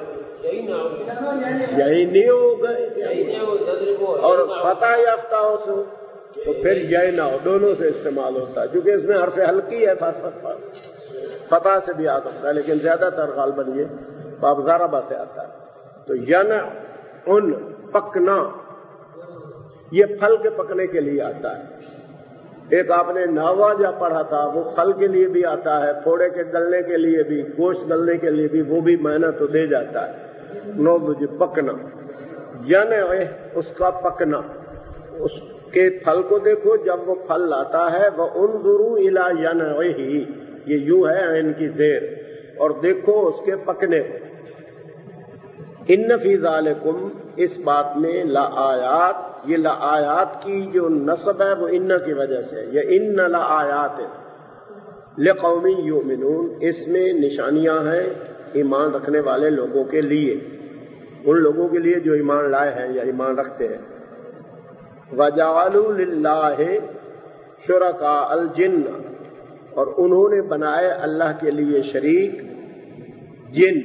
یہی نہیں ہوگا اور فتح یافتہ ہو سو تو پھر یہ نہ ہو، دونوں سے استعمال ہوتا ہے کیونکہ اس میں حرف ہلکی ہے، فتح سے بھی آ سکتا ہے لیکن زیادہ تر غالباً یہ باب ضربہ سے آتا ہے۔ تو ین ان پکنا یہ پھل کے پکنے کے لیے آتا ہے۔ ایک آپ نے ناوا جا پڑھا تھا، وہ پھل کے لیے بھی آتا ہے، پھوڑے کے گلنے کے لیے بھی، گوشت گلنے کے لیے بھی، وہ بھی معنی تو دے جاتا ہے۔ نو مجھے پکنا ین اس کا پکنا، اس کے پھل کو دیکھو جب وہ پھل لاتا ہے، وہ انظروا الی ینعہ، یہ یوں ہے ان کی زیر، اور دیکھو اس کے پکنے کو۔ ان فی ذالکم، اس بات میں لآیات، یہ لآیات کی جو نصب ہے وہ ان کی وجہ سے، یہ ان لآیات لقوم یؤمنون، اس میں نشانیاں ہیں ایمان رکھنے والے لوگوں کے لیے، ان لوگوں کے لیے جو ایمان لائے ہیں یا ایمان رکھتے ہیں۔ وَجَعَلُوا لِلَّهِ شُرَكَاءَ الْجِنَّ، اور انہوں نے بنائے اللہ کے لیے شریک جن۔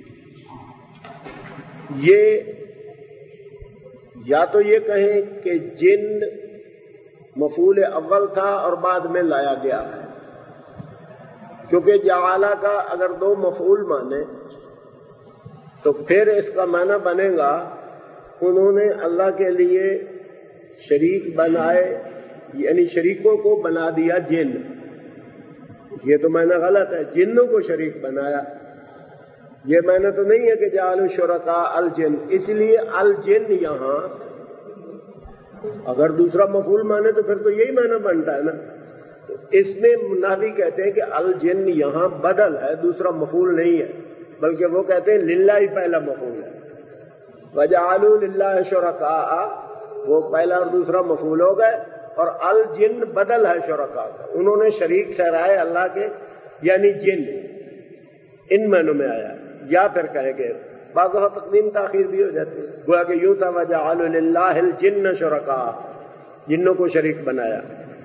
یہ یا تو یہ کہیں کہ جن مفعول اول تھا اور بعد میں لایا گیا ہے، کیونکہ جعلہ کا اگر دو مفعول مانے تو پھر اس کا معنی بنے گا انہوں نے اللہ کے لیے شریک بنائے، یعنی شریکوں کو بنا دیا جن۔ یہ تو معنی غلط ہے، جنوں کو شریک بنایا، یہ معنی تو نہیں ہے کہ جعلوا شرکاء الجن۔ اس لیے الجن یہاں اگر دوسرا مفعول مانے تو پھر تو یہی معنی بنتا ہے نا، تو اس میں نحوی کہتے ہیں کہ الجن یہاں بدل ہے، دوسرا مفعول نہیں ہے، بلکہ وہ کہتے ہیں للہ ہی پہلا مفعول ہے۔ وجعلوا للہ شرکاء، وہ پہلا اور دوسرا مفعول ہو گئے، اور الجن بدل ہے شرکاء کا، انہوں نے شریک ٹھہرائے اللہ کے، یعنی جن، ان معنوں میں آیا۔ یا پھر کہے گے بعض وقت تقدیم تاخیر بھی ہو جاتی ہے، گویا کہ یوں تھا وجعلوا للہ الجن شرکاء، جنوں کو شریک بنایا۔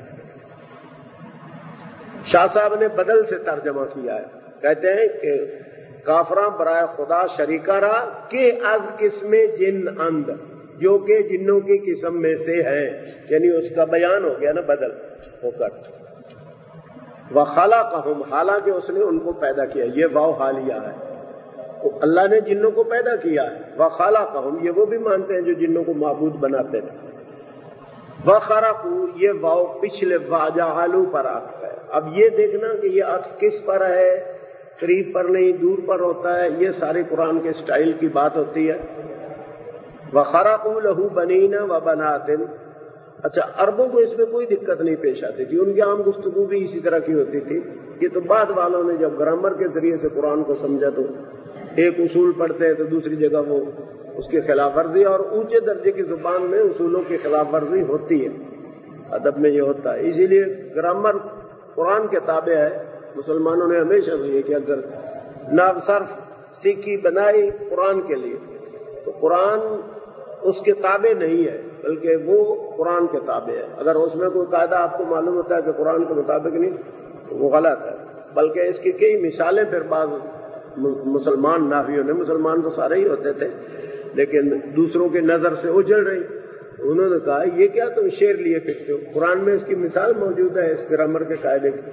شاہ صاحب نے بدل سے ترجمہ کیا ہے، کہتے ہیں کہ کافراں برائے خدا شریکہ را کہ از قسم جن اند، جو کہ جنوں کی قسم میں سے ہے، یعنی اس کا بیان ہو گیا نا بدل ہو کر۔ وَخَلَقَهُمْ، حالانکہ اس نے ان کو پیدا کیا، یہ واو حالیہ ہے، تو اللہ نے جنوں کو پیدا کیا ہے۔ وَخَلَقَهُمْ، یہ وہ بھی مانتے ہیں جو جنوں کو معبود بناتے تھے۔ وَخَرَقُوا، یہ واو پچھلے وَجَعَلُوا پر عطف ہے۔ اب یہ دیکھنا کہ یہ عطف کس پر ہے، قریب پر نہیں دور پر ہوتا ہے، یہ سارے قرآن کے سٹائل کی بات ہوتی ہے۔ وَخَرَقُوا لَهُ بَنِينَ وَبَنَاتٍ، اچھا عربوں کو اس میں کوئی دقت نہیں پیش آتی تھی، ان کی عام گفتگو بھی اسی طرح کی ہوتی تھی۔ یہ تو بعد والوں نے جب گرامر کے ذریعے سے قرآن کو سمجھا تو ایک اصول پڑھتے ہیں تو دوسری جگہ وہ اس کی خلاف ورزی، اور اونچے درجے کی زبان میں اصولوں کی خلاف ورزی ہوتی ہے، ادب میں یہ ہوتا ہے، اسی لیے گرامر قرآن کے تابع ہے۔ مسلمانوں نے ہمیشہ سے یہ کہ اگر نحو صرف سیکھی بنائی قرآن کے لیے تو قرآن اس کے تابع نہیں ہے، بلکہ وہ قرآن کے تابع ہے۔ اگر اس میں کوئی قاعدہ آپ کو معلوم ہوتا ہے کہ قرآن کے مطابق نہیں تو وہ غلط ہے، بلکہ اس کی کئی مثالیں پھر بعض مسلمان نحویوں نے، مسلمان تو سارے ہی ہوتے تھے لیکن دوسروں کے نظر سے اجڑ رہی، انہوں نے کہا یہ کیا تم شعر لیے پھرتے ہو، قرآن میں اس کی مثال موجود ہے اس گرامر کے قاعدے کی۔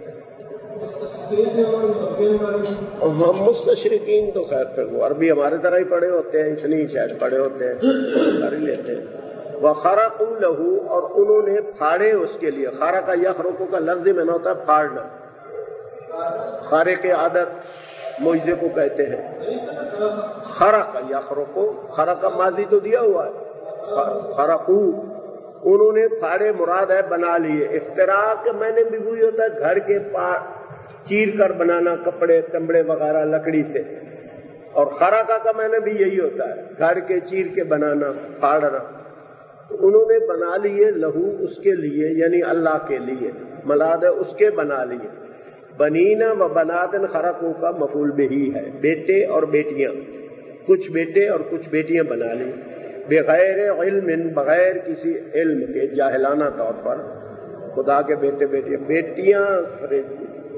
ہم مستشرقین تو خیر پھر وہ عربی ہمارے طرح ہی پڑھے ہوتے ہیں، اتنی شاید پڑھے ہوتے ہیں، کر ہی لیتے ہیں۔ وَخَرَقُوا لَهُ، اور انہوں نے پھاڑے اس کے لیے، خارق یخرق کا لفظی معنی ہوتا ہے پھاڑنا، خارق عادت معجزے کو کہتے ہیں۔ خرق یخرق، خرق ماضی تو دیا ہوا ہے، خرقو، انہوں نے پھاڑے مراد ہے بنا لیے۔ افتراق میں نے بھی وہی ہوتا ہے گھر کے پار چیر کر بنانا، کپڑے چمڑے وغیرہ لکڑی سے، اور خرقہ کا میں نے بھی یہی ہوتا ہے گھر کے چیر کے بنانا، پھاڑنا۔ انہوں نے بنا لیے لہو اس کے لیے، یعنی اللہ کے لیے، مراد ہے اس کے بنا لیے۔ بنینا و بناتن خرقو کا مفعول بہی ہے، بیٹے اور بیٹیاں، کچھ بیٹے اور کچھ بیٹیاں بنا لی، بغیر علم، بغیر کسی علم کے، جاہلانہ طور پر۔ خدا کے بیٹے بیٹیاں، بیٹیاں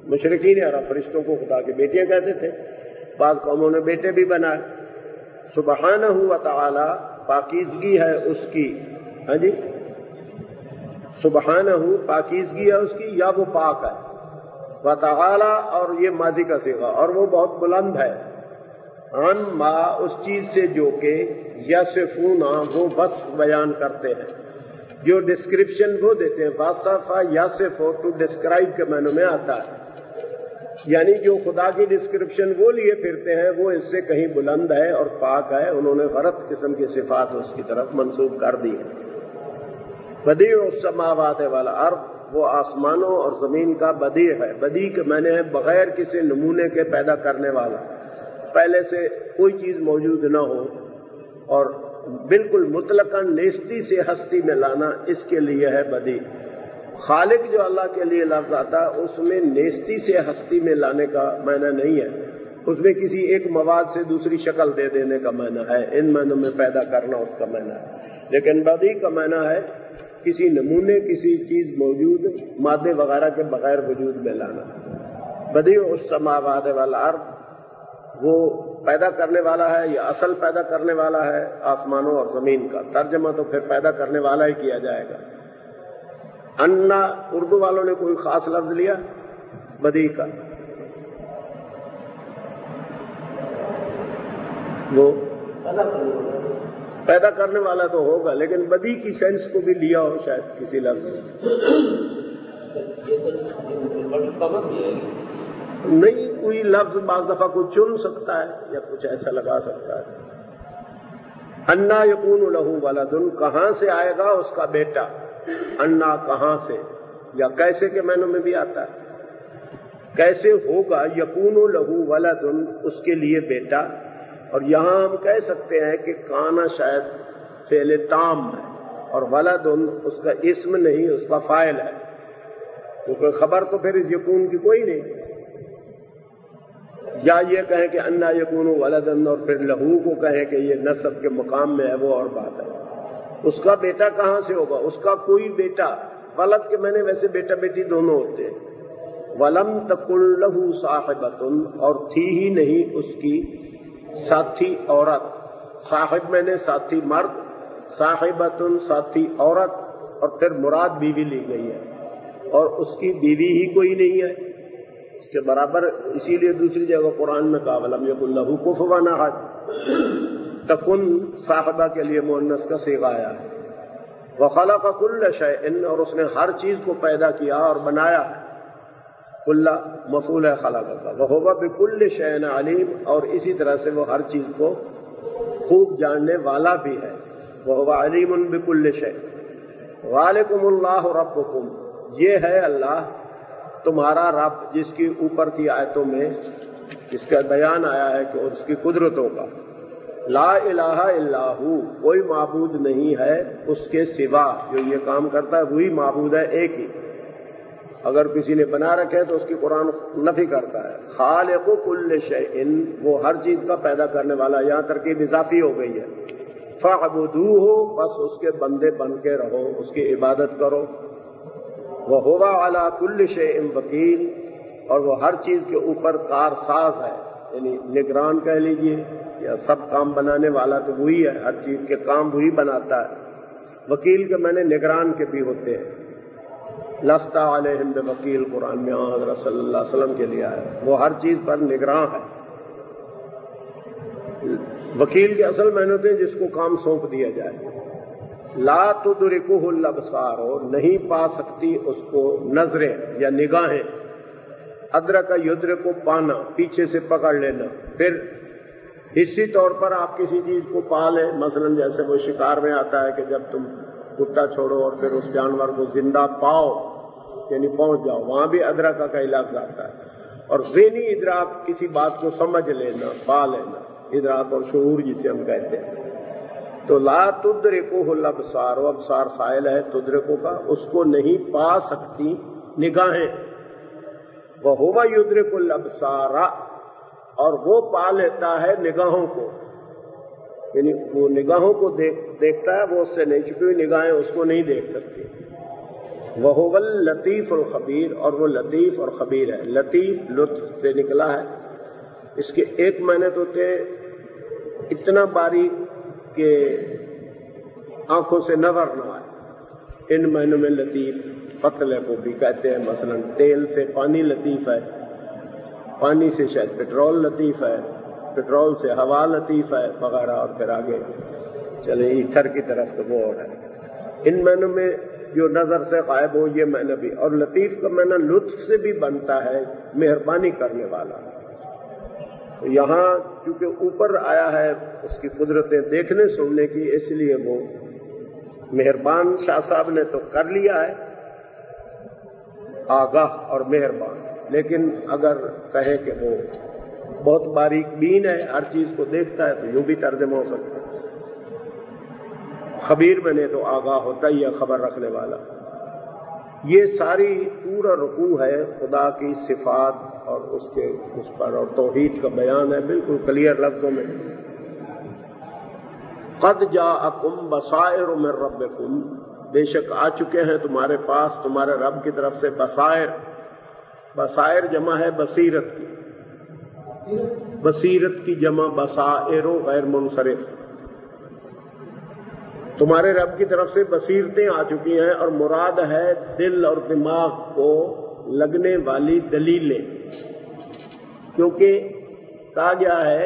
مشرکین عرب فرشتوں کو خدا کی بیٹیاں کہتے تھے، بعض قوموں نے بیٹے بھی بنائے۔ سبحانہ و تعالی پاکیزگی ہے اس کی، ہاں جی سبحانہ پاکیزگی ہے اس کی، یا وہ پاک ہے، و تعالی اور یہ ماضی کا صیغہ، اور وہ بہت بلند ہے، عن ما اس چیز سے جو کہ یصفون وہ وصف بیان کرتے ہیں، جو ڈسکرپشن وہ دیتے ہیں، وصف یصف ٹو ڈسکرائب کے معنی میں آتا ہے، یعنی جو خدا کی ڈسکرپشن وہ لیے پھرتے ہیں وہ اس سے کہیں بلند ہے اور پاک ہے، انہوں نے غلط قسم کی صفات اس کی طرف منسوب کر دی ہے۔ بدیع السماوات والارض وہ آسمانوں اور زمین کا بدیع ہے، بدیع کے معنی ہے بغیر کسی نمونے کے پیدا کرنے والا، پہلے سے کوئی چیز موجود نہ ہو اور بالکل مطلقاً نیستی سے ہستی میں لانا، اس کے لیے ہے بدیع۔ خالق جو اللہ کے لیے لفظ آتا ہے اس میں نیستی سے ہستی میں لانے کا معنی نہیں ہے، اس میں کسی ایک مواد سے دوسری شکل دے دینے کا معنی ہے، ان معنوں میں پیدا کرنا اس کا معنی ہے، لیکن بدیع کا معنی ہے کسی نمونے کسی چیز موجود مادے وغیرہ کے بغیر وجود میں لانا۔ بدیع السماوات والارض وہ پیدا کرنے والا ہے یا اصل پیدا کرنے والا ہے آسمانوں اور زمین کا، ترجمہ تو پھر پیدا کرنے والا ہی کیا جائے گا۔ انا اردو والوں نے کوئی خاص لفظ لیا بدیع کا، وہ پیدا کرنے والا تو ہوگا، لیکن بدیع کی سینس کو بھی لیا ہو شاید کسی لفظ میں، نہیں کوئی لفظ بعض دفعہ کو چن سکتا ہے یا کچھ ایسا لگا سکتا ہے۔ انا یکون لہ ولد کہاں سے آئے گا اس کا بیٹا، انا کہاں سے یا کیسے کے معنوں میں بھی آتا ہے، کیسے ہوگا یکون لہ ولد اس کے لیے بیٹا، اور یہاں ہم کہہ سکتے ہیں کہ کانا شاید فعل تام ہے اور ولد اس کا اسم نہیں اس کا فاعل ہے، کیونکہ خبر تو پھر اس یکون کی کوئی نہیں، یا یہ کہیں کہ انا یکون ولدن اور پھر لہو کو کہیں کہ یہ نسب کے مقام میں ہے، وہ اور بات ہے۔ اس کا بیٹا کہاں سے ہوگا، اس کا کوئی بیٹا، ولد کے میں نے ویسے بیٹا بیٹی دونوں ہوتے ہیں، ولم تکن لہ صاحبۃ اور تھی ہی نہیں اس کی ساتھی عورت، صاحب میں نے ساتھی مرد، صاحبۃ ساتھی عورت، اور پھر مراد بیوی لی گئی ہے، اور اس کی بیوی ہی کوئی نہیں ہے اس کے برابر، اسی لیے دوسری جگہ قرآن میں کہا ولم یکن لہ کفوا احد، تکن صاحبہ کے لیے مؤنث کا صیغہ آیا ہے۔ وخلق کل شیء اور اس نے ہر چیز کو پیدا کیا اور بنایا ہے، کل مفعول ہے خلق کا، وہو بکل شیء علیم اور اسی طرح سے وہ ہر چیز کو خوب جاننے والا بھی ہے، وہو علیم بکل شیء۔ ذالکم اللہ ربکم یہ ہے اللہ تمہارا رب، جس کی اوپر کی آیتوں میں اس کا بیان آیا ہے کہ اس کی قدرتوں کا، لا الہ الا ہو کوئی معبود نہیں ہے اس کے سوا، جو یہ کام کرتا ہے وہی معبود ہے ایک ہی، اگر کسی نے بنا رکھے تو اس کی قرآن نفی کرتا ہے۔ خالق کل شیء وہ ہر چیز کا پیدا کرنے والا، یہاں ترکیب اضافی ہو گئی ہے، فاعبدوہ بس اس کے بندے بن کے رہو، اس کی عبادت کرو، وَهُوَ عَلَى كُلِّ شَيْءٍ وَكِيلٌ اور وہ ہر چیز کے اوپر کار ساز ہے، یعنی نگران کہہ لیجئے یا سب کام بنانے والا تو وہی ہے، ہر چیز کے کام وہی بناتا ہے۔ وکیل کے میں نے نگران کے بھی ہوتے ہیں، لَسْتَ عَلَيْهِمْ بِوَكِيلٍ قرآن میں حضرت صلی اللہ علیہ وسلم کے لیے ہے، وہ ہر چیز پر نگراں ہے۔ وکیل کے اصل معنی ہوتے ہیں جس کو کام سونپ دیا جائے۔ لا تدرکہ الابصار نہیں پا سکتی اس کو نظریں یا نگاہیں، ادرک یدرک کو پانا پیچھے سے پکڑ لینا، پھر حصی طور پر آپ کسی چیز کو پا لیں، مثلا جیسے وہ شکار میں آتا ہے کہ جب تم کتا چھوڑو اور پھر اس جانور کو زندہ پاؤ یعنی پہنچ جاؤ، وہاں بھی ادرک کا لفظ آتا ہے، اور ذہنی ادراک کسی بات کو سمجھ لینا، پا لینا، ادراک اور شعور جسے ہم کہتے ہیں۔ تو لا تدرکہ الابصار و ابصار فاعل ہے تدرکو کا، اس کو نہیں پا سکتی نگاہیں، وہو یدرک الابصار اور وہ پا لیتا ہے نگاہوں کو، یعنی وہ نگاہوں کو دیکھ دیکھتا ہے، وہ اس سے نہیں چھپی ہوئی نگاہیں اس کو نہیں دیکھ سکتی۔ وَهُوَ اللطیف الخبیر، اور وہ لطیف اور خبیر ہے۔ لطیف لطف سے نکلا ہے، اس کے ایک معنی تو تھے اتنا باریک کہ آنکھوں سے نظر نہ آئے، ان معنوں میں لطیف قتل کو بھی کہتے ہیں، مثلا تیل سے پانی لطیف ہے، پانی سے شاید پٹرول لطیف ہے، پٹرول سے ہوا لطیف ہے وغیرہ، اور پھر آگے چلے ایتھر کی طرف تو وہ اور ہے۔ ان معنوں میں جو نظر سے غائب ہو یہ معنی بھی، اور لطیف کا معنی لطف سے بھی بنتا ہے، مہربانی کرنے والا۔ یہاں چونکہ اوپر آیا ہے اس کی قدرتیں دیکھنے سننے کی، اس لیے وہ مہربان شاہ صاحب نے تو کر لیا ہے، آگاہ اور مہربان، لیکن اگر کہے کہ وہ بہت باریک بین ہے، ہر چیز کو دیکھتا ہے، تو یوں بھی ترجمہ ہو سکتا ہے۔ خبیر بنے تو آگاہ ہوتا ہی ہے، خبر رکھنے والا۔ یہ ساری پورا رکوع ہے خدا کی صفات اور اس کے اس پر اور توحید کا بیان ہے بالکل کلیئر لفظوں میں۔ قد جاءکم بصائر من ربکم، بے شک آ چکے ہیں تمہارے پاس تمہارے رب کی طرف سے بصائر۔ بصائر جمع ہے بصیرت کی، بصیرت کی جمع بصائر غیر منصرف۔ تمہارے رب کی طرف سے بصیرتیں آ چکی ہیں، اور مراد ہے دل اور دماغ کو لگنے والی دلیلیں، کیونکہ کہا گیا ہے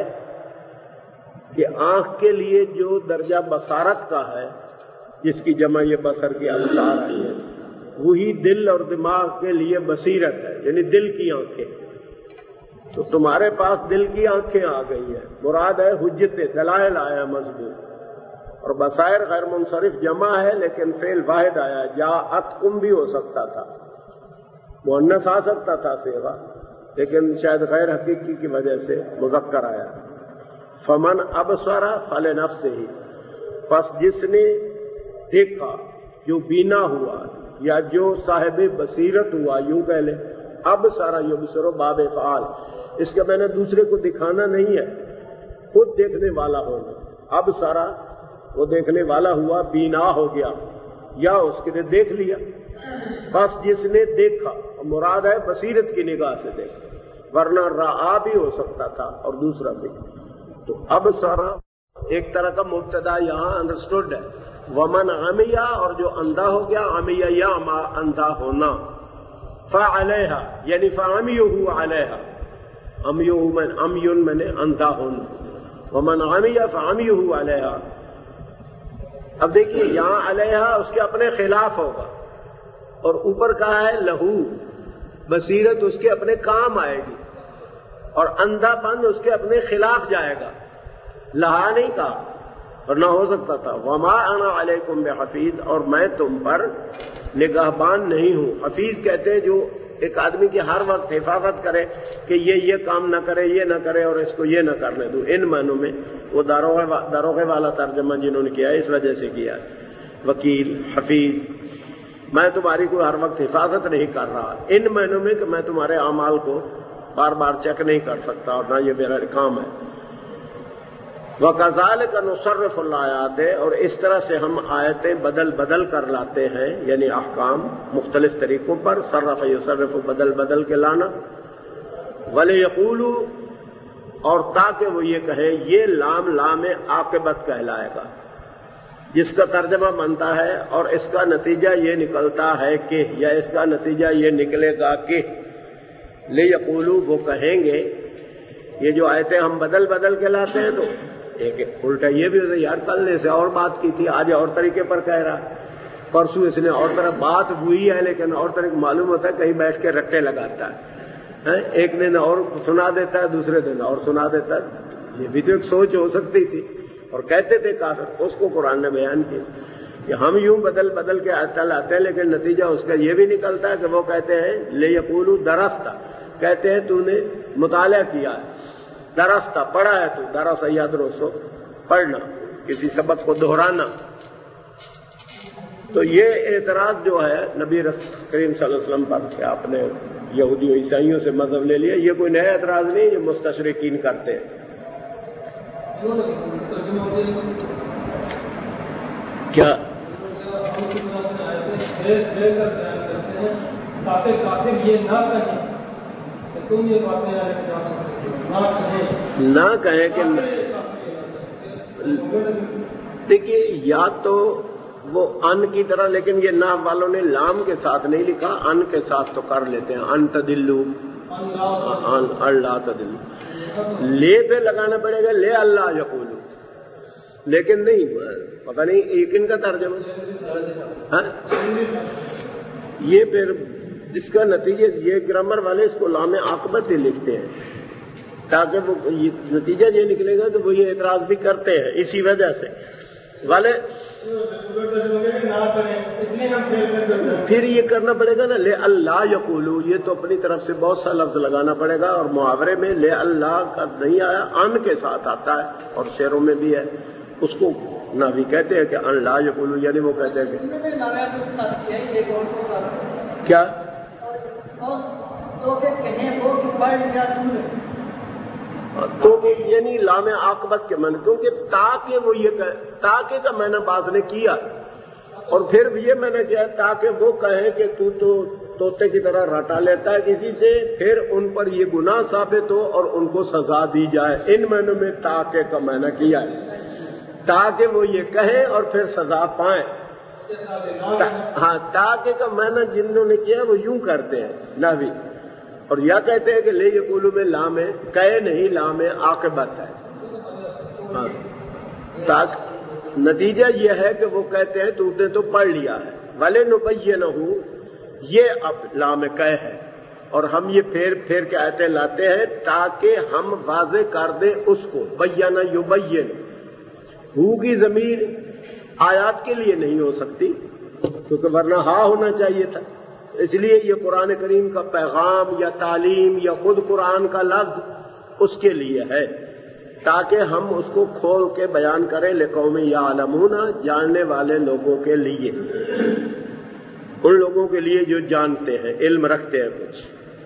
کہ آنکھ کے لیے جو درجہ بصارت کا ہے، جس کی جمع یہ بصر کی ابصار آئی ہے، وہی دل اور دماغ کے لیے بصیرت ہے، یعنی دل کی آنکھیں۔ تو تمہارے پاس دل کی آنکھیں آ گئی ہیں، مراد ہے حجتیں، دلائل آیا مضبوط۔ اور بصائر غیر منصرف جمع ہے لیکن فعل واحد آیا، جاءتکم بھی ہو سکتا تھا، مؤنث آ سکتا تھا صیغہ، لیکن شاید غیر حقیقی کی وجہ سے مذکر آیا۔ فمن ابصر فلنفسہ، پس جس نے دیکھا، جو بینا ہوا یا جو صاحب بصیرت ہوا، یوں کہہ لیں ابصر یبصر باب فعال، اس کا میں نے دوسرے کو دکھانا نہیں ہے، خود دیکھنے والا ہونا۔ ابصر وہ دیکھنے والا ہوا، بینا ہو گیا، یا اس کے نے دیکھ لیا۔ بس جس نے دیکھا، مراد ہے بصیرت کی نگاہ سے دیکھا، ورنہ رعا بھی ہو سکتا تھا اور دوسرا بھی۔ تو اب سارا ایک طرح کا مبتدا یہاں انڈرسٹوڈ ہے۔ ومن عمیہ، اور جو اندھا ہو گیا، عمیہ یا اندھا ہونا، فعلیہا یعنی فعمیہ علیہا، عمیہ من عمیٌ میں نے اندھا ہونا، ومن عمیہ فعمیہ علیہا۔ اب دیکھیے یہاں علیہ اس کے اپنے خلاف ہوگا، اور اوپر کہا ہے لہو، بصیرت اس کے اپنے کام آئے گی، اور اندھا پن اس کے اپنے خلاف جائے گا، لہا نہیں کہا، اور نہ ہو سکتا تھا۔ وما انا علیکم بحفیظ، اور میں تم پر نگہبان نہیں ہوں۔ حفیظ کہتے ہیں جو ایک آدمی کی ہر وقت حفاظت کرے کہ یہ یہ کام نہ کرے، یہ نہ کرے، اور اس کو یہ نہ کرنے دوں۔ ان معنوں میں وہ داروغے والا ترجمہ جنہوں نے کیا ہے اس وجہ سے کیا ہے، وکیل، حفیظ، میں تمہاری کوئی ہر وقت حفاظت نہیں کر رہا، ان معنوں میں کہ میں تمہارے اعمال کو بار بار چیک نہیں کر سکتا، اور نہ یہ میرا کام ہے۔ وَكَذَلِكَ نُصَرِّفُ الْآيَاتِ، اور اس طرح سے ہم آیتیں بدل بدل کر لاتے ہیں، یعنی احکام مختلف طریقوں پر، صرف یصرف بدل بدل کے لانا۔ وَلِيَقُولُوا، اور تاکہ وہ یہ کہیں، یہ لام لام عاقبت کہلائے گا، جس کا ترجمہ بنتا ہے اور اس کا نتیجہ یہ نکلتا ہے کہ، یا اس کا نتیجہ یہ نکلے گا کہ، لِيَقُولُوا وہ کہیں گے۔ یہ جو آیتیں ہم بدل بدل کے لاتے ہیں تو ایک الٹا یہ بھی ہوتا ہے، یار کل نے سے اور بات کی تھی، آج اور طریقے پر کہہ رہا، پرسوں اس نے اور طرح بات ہوئی ہے لیکن اور طریقے معلوم ہوتا ہے، کہیں بیٹھ کے رٹے لگاتا ہے، ایک دن اور سنا دیتا ہے، دوسرے دن اور سنا دیتا ہے۔ یہ بھی تو ایک سوچ ہو سکتی تھی، اور کہتے تھے کافر، اس کو قرآن نے بیان کیا کہ ہم یوں بدل بدل کے آتا لاتے ہیں، لیکن نتیجہ اس کا یہ بھی نکلتا ہے کہ وہ کہتے ہیں لِيَقُولُوا درستہ، کہتے ہیں تو نے مطالعہ کیا ہے، درستہ پڑھا ہے تو، درس یدرسو پڑھنا، کسی سبق کو دہرانا۔ تو یہ اعتراض جو ہے نبی رسول کریم صلی اللہ علیہ وسلم پر کہ آپ نے یہودی و عیسائیوں سے مذہب لے لیا، یہ کوئی نیا اعتراض نہیں، یہ مستشرقین کرتے ہیں۔ کیا
تاکہ کافر یہ نہ کہیں کہ تم یہ باتیں نہ کہیں
نہ کہیں کہ دیکھیے یا تو وہ ان کی طرح، لیکن یہ نہ والوں نے لام کے ساتھ نہیں لکھا، ان کے ساتھ تو کر لیتے ہیں، ان تدلو اللہ تدلو، لے پہ لگانا پڑے گا لے اللہ یقولو، لیکن نہیں پتہ نہیں یہ کن کا ترجمہ، یہ پھر اس کا نتیجہ یہ گرامر والے اس کو لام عاقبت ہی لکھتے ہیں تاکہ وہ نتیجہ یہ نکلے گا کہ وہ یہ اعتراض بھی کرتے ہیں اسی وجہ سے والے، پھر یہ کرنا پڑے گا نا لے اللہ یقولو، یہ تو اپنی طرف سے بہت سا لفظ لگانا پڑے گا، اور محاورے میں لے اللہ کا نہیں آیا، ان کے ساتھ آتا ہے اور شعروں میں بھی ہے، اس کو نہ بھی کہتے ہیں کہ ان لا یقولو، یعنی وہ کہتے ہیں کہ کیا تو یعنی لام عاقبت کے معنی، کیونکہ تاکہ وہ یہ کہے، تاکہ کا میں نے باز نے کیا، اور پھر یہ میں نے کیا تاکہ وہ کہیں کہ تو تو طوطے کی طرح رٹا لیتا ہے کسی سے، پھر ان پر یہ گناہ ثابت ہو اور ان کو سزا دی جائے، ان معنوں میں تاکہ کا میں نے کیا ہے، تاکہ وہ یہ کہیں اور پھر سزا پائیں۔ ہاں تاکہ کا معنی جنہوں نے کیا وہ یوں کرتے ہیں ناوی، اور یا کہتے ہیں کہ لے یقولو میں لام ہے، کہے نہیں لام عاقبت ہے، ہاں تاک نتیجہ یہ ہے کہ وہ کہتے ہیں تو نے تو پڑھ لیا ہے، وَلے نُبَيِّنَهُ، یہ اب لام کہے ہے، اور ہم یہ پھیر پھیر کے آیتیں لاتے ہیں تاکہ ہم واضح کر دیں اس کو، بیّن یبین، ہو کی ضمیر آیات کے لیے نہیں ہو سکتی کیونکہ ورنہ ہاں ہونا چاہیے تھا، اس لیے یہ قرآن کریم کا پیغام یا تعلیم یا خود قرآن کا لفظ اس کے لیے ہے تاکہ ہم اس کو کھول کے بیان کریں، لقوم یعلمون، جاننے والے لوگوں کے لیے، ان لوگوں کے لیے جو جانتے ہیں، علم رکھتے ہیں کچھ۔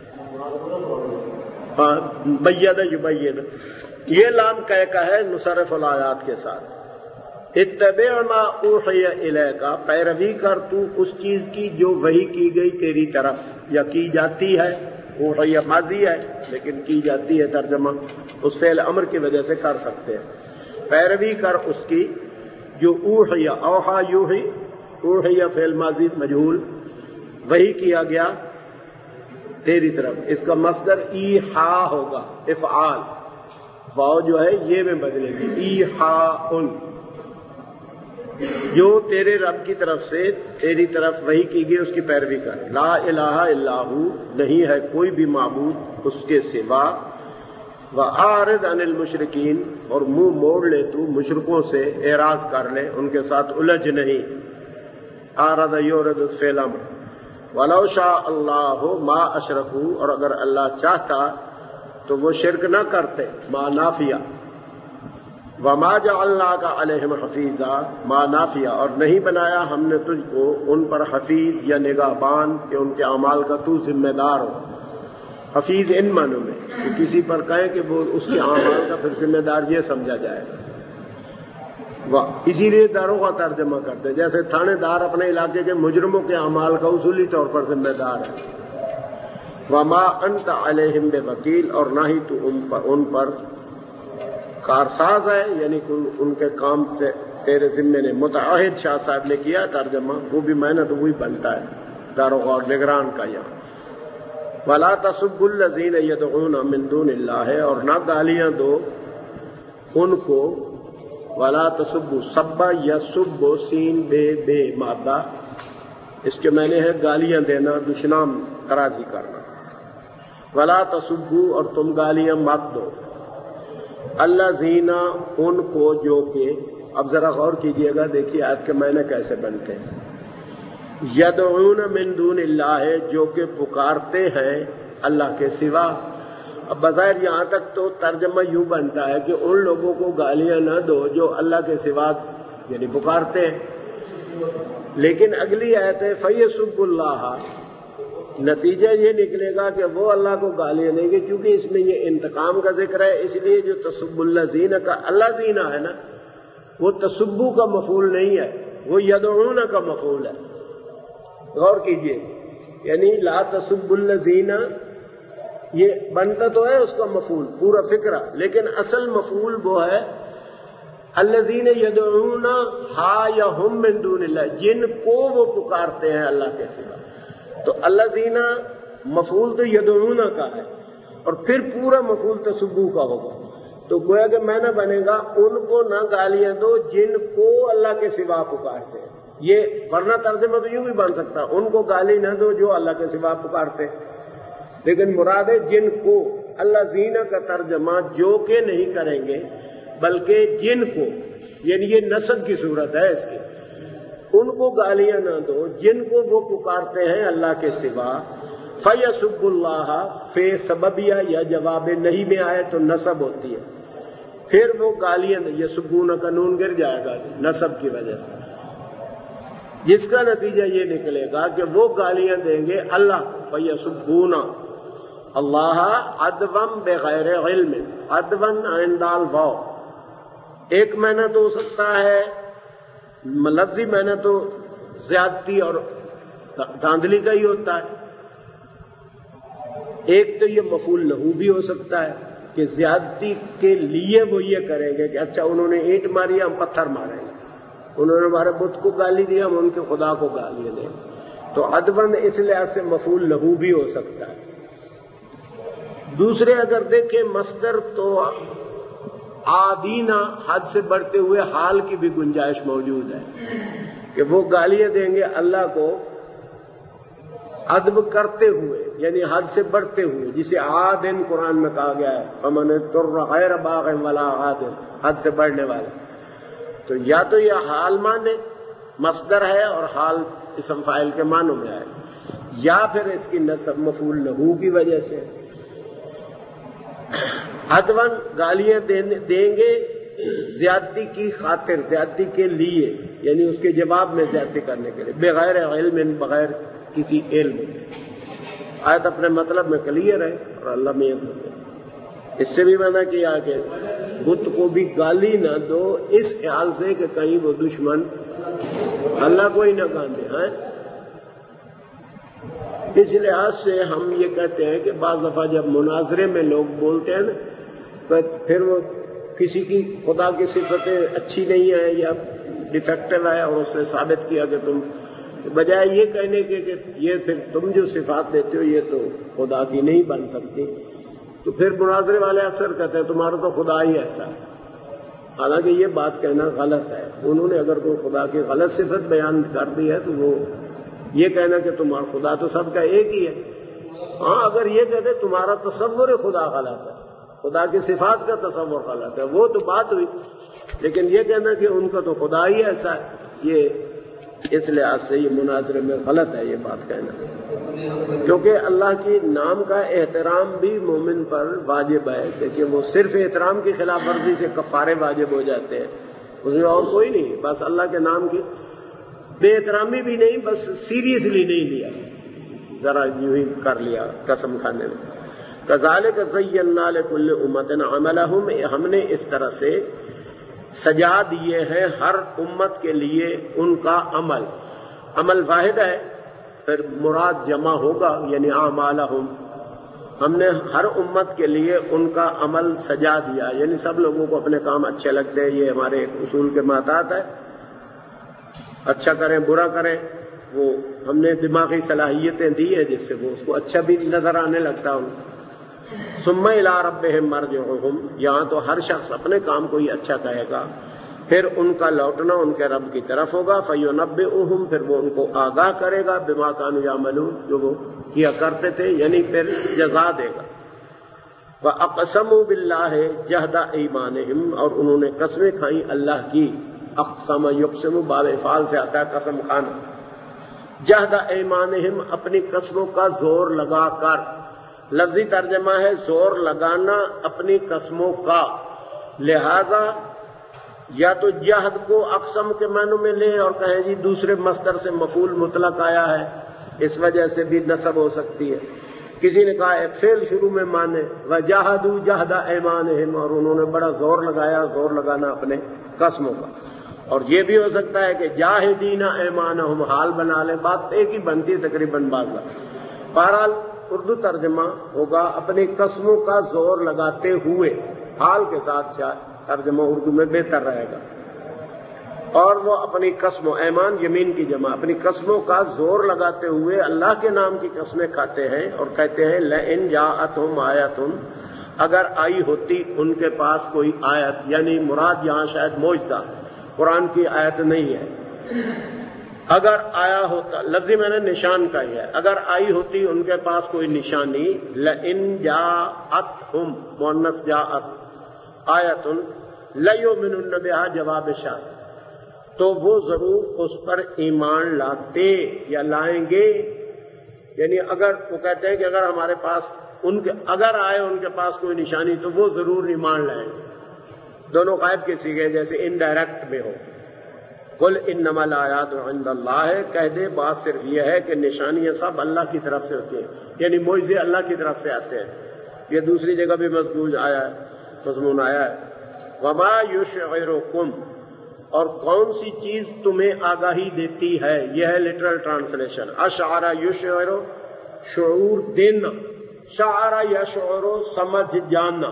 ہاں بیّن یبین، یہ لام کہہ کا ہے نصرف الآیات کے ساتھ، اتبع ما اوحی الیک، پیروی کر تو اس چیز کی جو وحی کی گئی تیری طرف یا کی جاتی ہے، اوحی ماضی ہے لیکن کی جاتی ہے، ترجمہ اس فعل امر کی وجہ سے کر سکتے ہیں، پیروی کر اس کی جو اوحی، اوحا یوحی، اوحی فعل ماضی مجہول، وحی کیا گیا تیری طرف، اس کا مصدر ایحا ہوگا، افعال، واو جو ہے یہ میں بدلے گی، ایحاء، جو تیرے رب کی طرف سے تیری طرف وحی کی گئی اس کی پیروی کر، لا الہ الا ہو، نہیں ہے کوئی بھی معبود اس کے سوا، وَأَعْرِضْ عَنِ الْمُشْرِكِينَ، اور منہ موڑ لے تو مشرکوں سے، اعراض کر لے، ان کے ساتھ الجھ نہیں، اعرض یعرض فعل امر، وَلَوْ شَاءَ اللَّهُ مَا أَشْرَكُوا، اور اگر اللہ چاہتا تو وہ شرک نہ کرتے، ما نافیہ، وَمَا جَعَلْنَاكَ عَلَيْهِمْ حَفِيظًا، ما نافیہ، اور نہیں بنایا ہم نے تجھ کو ان پر حفیظ یا نگہبان کہ ان کے اعمال کا تو ذمہ دار ہو، حفیظ ان معنوں میں کہ کسی پر کہیں کہ وہ اس کے اعمال کا پھر ذمہ دار یہ سمجھا جائے گا، اسی لیے داروں کا ترجمہ کرتے، جیسے تھانے دار اپنے علاقے کے مجرموں کے اعمال کا اصولی طور پر ذمہ دار ہے، وَمَا أَنْتَ عَلَيْهِمْ بِوَكِيلٍ، اور نہ ہی تو ان پر, ان پر کارساز ہے، یعنی ان کے کام تیرے ذمے نے، متعہد شاہ صاحب نے کیا ترجمہ، وہ بھی میں نے تو وہی بنتا ہے داروغ اور نگران کا یہاں، وَلَا تَسُبُّوا الَّذِينَ يَدْعُونَ مِن دُونِ اللَّهِ، اور نہ گالیاں دو ان کو، وَلَا تَسُبُّوا، سبّا یسب، سین بے بے مادہ، اس کے معنی ہے گالیاں دینا، دشنام ترازی کرنا، وَلَا تَسُبُّوا، اور تم گالیاں مت دو، الذین، ان کو جو کہ، اب ذرا غور کیجئے گا، دیکھیے آیت کے معنی کیسے بنتے ہیں، یدعون من دون اللہ، جو کہ پکارتے ہیں اللہ کے سوا، اب بظاہر یہاں تک تو ترجمہ یوں بنتا ہے کہ ان لوگوں کو گالیاں نہ دو جو اللہ کے سوا یعنی پکارتے ہیں، لیکن اگلی آیت ہے فَيَسُبُّ اللَّهَ، نتیجہ یہ نکلے گا کہ وہ اللہ کو گالیاں دیں گے، کیونکہ اس میں یہ انتقام کا ذکر ہے، اس لیے جو تسب الذین کا اللہ زینہ ہے نا، وہ تسبو کا مفعول نہیں ہے، وہ یدعون کا مفعول ہے، غور کیجئے، یعنی لا تسبوا الذین، یہ بنتا تو ہے اس کا مفعول پورا فکرہ، لیکن اصل مفعول وہ ہے الذین یدعون ہا یا ہم من دون اللہ، جن کو وہ پکارتے ہیں اللہ کے سوا. تو الذین مفعول تو یدعون کا ہے اور پھر پورا مفعول تسبو کا ہوگا. تو گویا کہ میں نہ بنے گا ان کو نہ گالیاں دو جن کو اللہ کے سوا پکارتے ہیں. یہ ورنہ ترجمہ تو یوں بھی بن سکتا ان کو گالی نہ دو جو اللہ کے سوا پکارتے، لیکن مراد ہے جن کو. اللہ زینہ کا ترجمہ جو کہ نہیں کریں گے بلکہ جن کو، یعنی یہ نسب کی صورت ہے اس کی. ان کو گالیاں نہ دو جن کو وہ پکارتے ہیں اللہ کے سوا. فَيَسُبُّ اللَّهَ فے سببیہ یا جواب نہیں میں آئے تو نسب ہوتی ہے، پھر وہ گالیاں یہ سبون کا نون گر جائے گا نسب کی وجہ سے، جس کا نتیجہ یہ نکلے گا کہ وہ گالیاں دیں گے اللہ. فَيَسُبُّونَ اللَّهَ عَدْوًا بِغَيْرِ عِلْمٍ، عدوًا عند الواو. ایک معنی تو ہو سکتا ہے لفظی معنی تو زیادتی اور دھاندلی کا ہی ہوتا ہے. ایک تو یہ مفعول لہو بھی ہو سکتا ہے کہ زیادتی کے لیے وہ یہ کریں گے کہ اچھا انہوں نے اینٹ ماری ہم پتھر ماریں گے، انہوں نے ہمارے بت کو گالی دی ہم ان کے خدا کو گالیاں دیں گے. تو عدوًا اس لحاظ سے مفعول لہو بھی ہو سکتا ہے. دوسرے اگر دیکھیں مصدر تو آدینہ حد سے بڑھتے ہوئے حال کی بھی گنجائش موجود ہے کہ وہ گالیاں دیں گے اللہ کو ادب کرتے ہوئے، یعنی حد سے بڑھتے ہوئے، جسے عادن قرآن میں کہا گیا ہے فمن اضطر غیر باغ ولا عاد، حد سے بڑھنے والے. تو یا تو یہ حال مانے مصدر ہے اور حال اسم فاعل کے معنوں میں آئے، یا پھر اس کی نسب مفعول لہو کی وجہ سے. عدوً گالیاں دیں گے زیادتی کی خاطر، زیادتی کے لیے، یعنی اس کے جواب میں زیادتی کرنے کے لیے، بغیر علم، بغیر کسی علم کے. آیت اپنے مطلب میں کلیئر ہے اور اللہ میں اس سے بھی منع کیا کہ بت کو بھی گالی نہ دو اس خیال سے کہ کہیں وہ دشمن اللہ کو ہی نہ گاندے ہیں. اس لحاظ سے ہم یہ کہتے ہیں کہ بعض دفعہ جب مناظرے میں لوگ بولتے ہیں نا پھر وہ کسی کی خدا کی صفتیں اچھی نہیں ہیں یا ڈیفیکٹو ہے اور اس سے ثابت کیا کہ تم، بجائے یہ کہنے کے کہ یہ پھر تم جو صفات دیتے ہو یہ تو خدا کی نہیں بن سکتی، تو پھر مناظرے والے اکثر کہتے ہیں تمہارا تو خدا ہی ایسا ہے. حالانکہ یہ بات کہنا غلط ہے. انہوں نے اگر کوئی خدا کی غلط صفت بیان کر دی ہے تو وہ یہ کہنا کہ تمہارا خدا تو سب کا ایک ہی ہے. ہاں اگر یہ کہتے تمہارا تصور خدا غلط ہے، خدا کی صفات کا تصور غلط ہے، وہ تو بات ہوئی، لیکن یہ کہنا کہ ان کا تو خدا ہی ایسا ہے، یہ اس لحاظ سے یہ مناظرے میں غلط ہے یہ بات کہنا. کیونکہ اللہ کی نام کا احترام بھی مومن پر واجب ہے کہ وہ صرف احترام کی خلاف ورزی سے کفارے واجب ہو جاتے ہیں، اس میں اور کوئی نہیں، بس اللہ کے نام کی بے احترامی بھی نہیں، بس سیریسلی نہیں لیا، ذرا یوں ہی کر لیا قسم کھانے میں. کذالک زینا لکل امت عملہم، ہم نے اس طرح سے سجا دیے ہیں ہر امت کے لیے ان کا عمل. عمل واحد ہے پھر مراد جمع ہوگا، یعنی اعمالہم، ہم نے ہر امت کے لیے ان کا عمل سجا دیا، یعنی سب لوگوں کو اپنے کام اچھے لگتے ہیں، یہ ہمارے اصول کے محتاط ہے. اچھا کریں برا کریں، وہ ہم نے دماغی صلاحیتیں دی ہیں جس سے وہ اس کو اچھا بھی نظر آنے لگتا ان. ثم الی ربہم مرجعہم، یہاں تو ہر شخص اپنے کام کو ہی اچھا کہے گا، پھر ان کا لوٹنا ان کے رب کی طرف ہوگا. فینبئہم، پھر وہ ان کو آگاہ کرے گا، بما کانوا یعملون، جو وہ کیا کرتے تھے، یعنی پھر جزا دے گا. وَأَقْسَمُوا بِاللَّهِ جَهْدَ أَيْمَانِهِمْ، اور انہوں نے قسمیں کھائیں اللہ کی. اقسم یقسم باب افعال سے آتا ہے قسم کھانا. جہد ایمانہم، اپنی قسموں کا زور لگا کر، لفظی ترجمہ ہے زور لگانا اپنی قسموں کا. لہذا یا تو جہد کو اقسم کے معنوں میں لے اور کہیں جی دوسرے مصدر سے مفعول مطلق آیا ہے، اس وجہ سے بھی نصب ہو سکتی ہے. کسی نے کہا ایک فعل شروع میں مانے وجاہدوا جہد ایمانہم، اور انہوں نے بڑا زور لگایا، زور لگانا اپنے قسموں کا. اور یہ بھی ہو سکتا ہے کہ جاہدین ایمانہم حال بنا لیں، بات ایک ہی بنتی ہے تقریباً بعض بار. بہرحال اردو ترجمہ ہوگا اپنی قسموں کا زور لگاتے ہوئے، حال کے ساتھ ترجمہ اردو میں بہتر رہے گا. اور وہ اپنی قسموں، ایمان یمین کی جمع، اپنی قسموں کا زور لگاتے ہوئے اللہ کے نام کی قسمیں کھاتے ہیں اور کہتے ہیں لئن جاءتہم آیۃ، اگر آئی ہوتی ان کے پاس کوئی آیت، یعنی مراد یہاں شاید معجزہ، قرآن کی آیت نہیں ہے. اگر آیا ہوتا، لفظی میں نے نشان کا ہی ہے، اگر آئی ہوتی ان کے پاس کوئی نشانی، لئن جاءتہم مؤنث جاءت آیۃ لیؤمنن بہا جواب شرط، تو وہ ضرور اس پر ایمان لاتے یا لائیں گے. یعنی اگر وہ کہتے ہیں کہ اگر ہمارے پاس ان کے اگر آئے ان کے پاس کوئی نشانی تو وہ ضرور ایمان لائیں گے. دونوں غائب کے سیغے جیسے انڈائریکٹ میں ہو. قل انما الآیات عند اللہ، کہہ دے بات صرف یہ ہے کہ نشانیاں سب اللہ کی طرف سے ہوتی ہیں، یعنی معجزے اللہ کی طرف سے آتے ہیں. یہ دوسری جگہ بھی مضمون آیا ہے مضمون آیا ہے وما یشعرکم، اور کون سی چیز تمہیں آگاہی دیتی ہے. یہ ہے لٹرل ٹرانسلیشن. اشعر یشعر، شعور دینا، شعر یشعر سمجھ جاننا.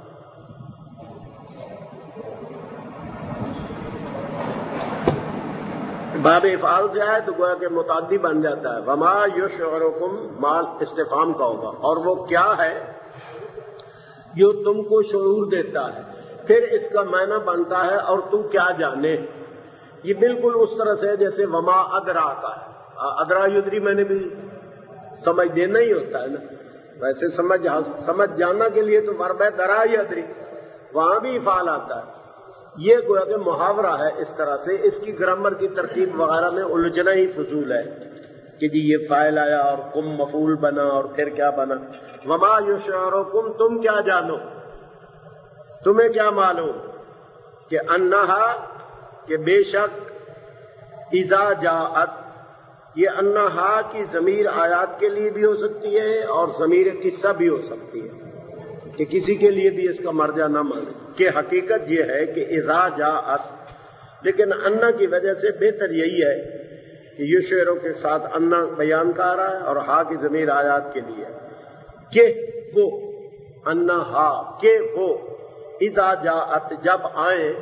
باب افعال سے آئے تو گویا کہ متعدی بن جاتا ہے. وما یشعرکم مال استفہام کا ہوگا، اور وہ کیا ہے جو تم کو شعور دیتا ہے. پھر اس کا معنی بنتا ہے اور تو کیا جانے. یہ بالکل اس طرح سے جیسے وما ادرا کا ہے. ادرا یدری میں نے بھی سمجھ دینا ہی ہوتا ہے نا. ویسے سمجھ سمجھ جانا کے لیے تو ورب ہے درا ہی ادری، وہاں بھی افعال آتا ہے. یہ گویا کہ محاورہ ہے. اس طرح سے اس کی گرامر کی ترکیب وغیرہ میں الجھنا ہی فضول ہے کہ جی یہ فاعل آیا اور کم مفعول بنا اور پھر کیا بنا. وما یشعرکم، تم کیا جانو، تمہیں کیا معلوم کہ انہا، کہ بے شک اذا جاءت، یہ انہا کی ضمیر آیات کے لیے بھی ہو سکتی ہے اور ضمیر قصہ بھی ہو سکتی ہے کہ کسی کے لیے بھی اس کا مرجع نہ مانے. کہ حقیقت یہ ہے کہ اذا جاءت، لیکن انا کی وجہ سے بہتر یہی ہے کہ یہ شعروں کے ساتھ انا بیان کا آ رہا ہے اور ہا کی ضمیر آیات کے لیے کہ وہ انا ہا، کہ وہ اذا جاءت جب آئیں،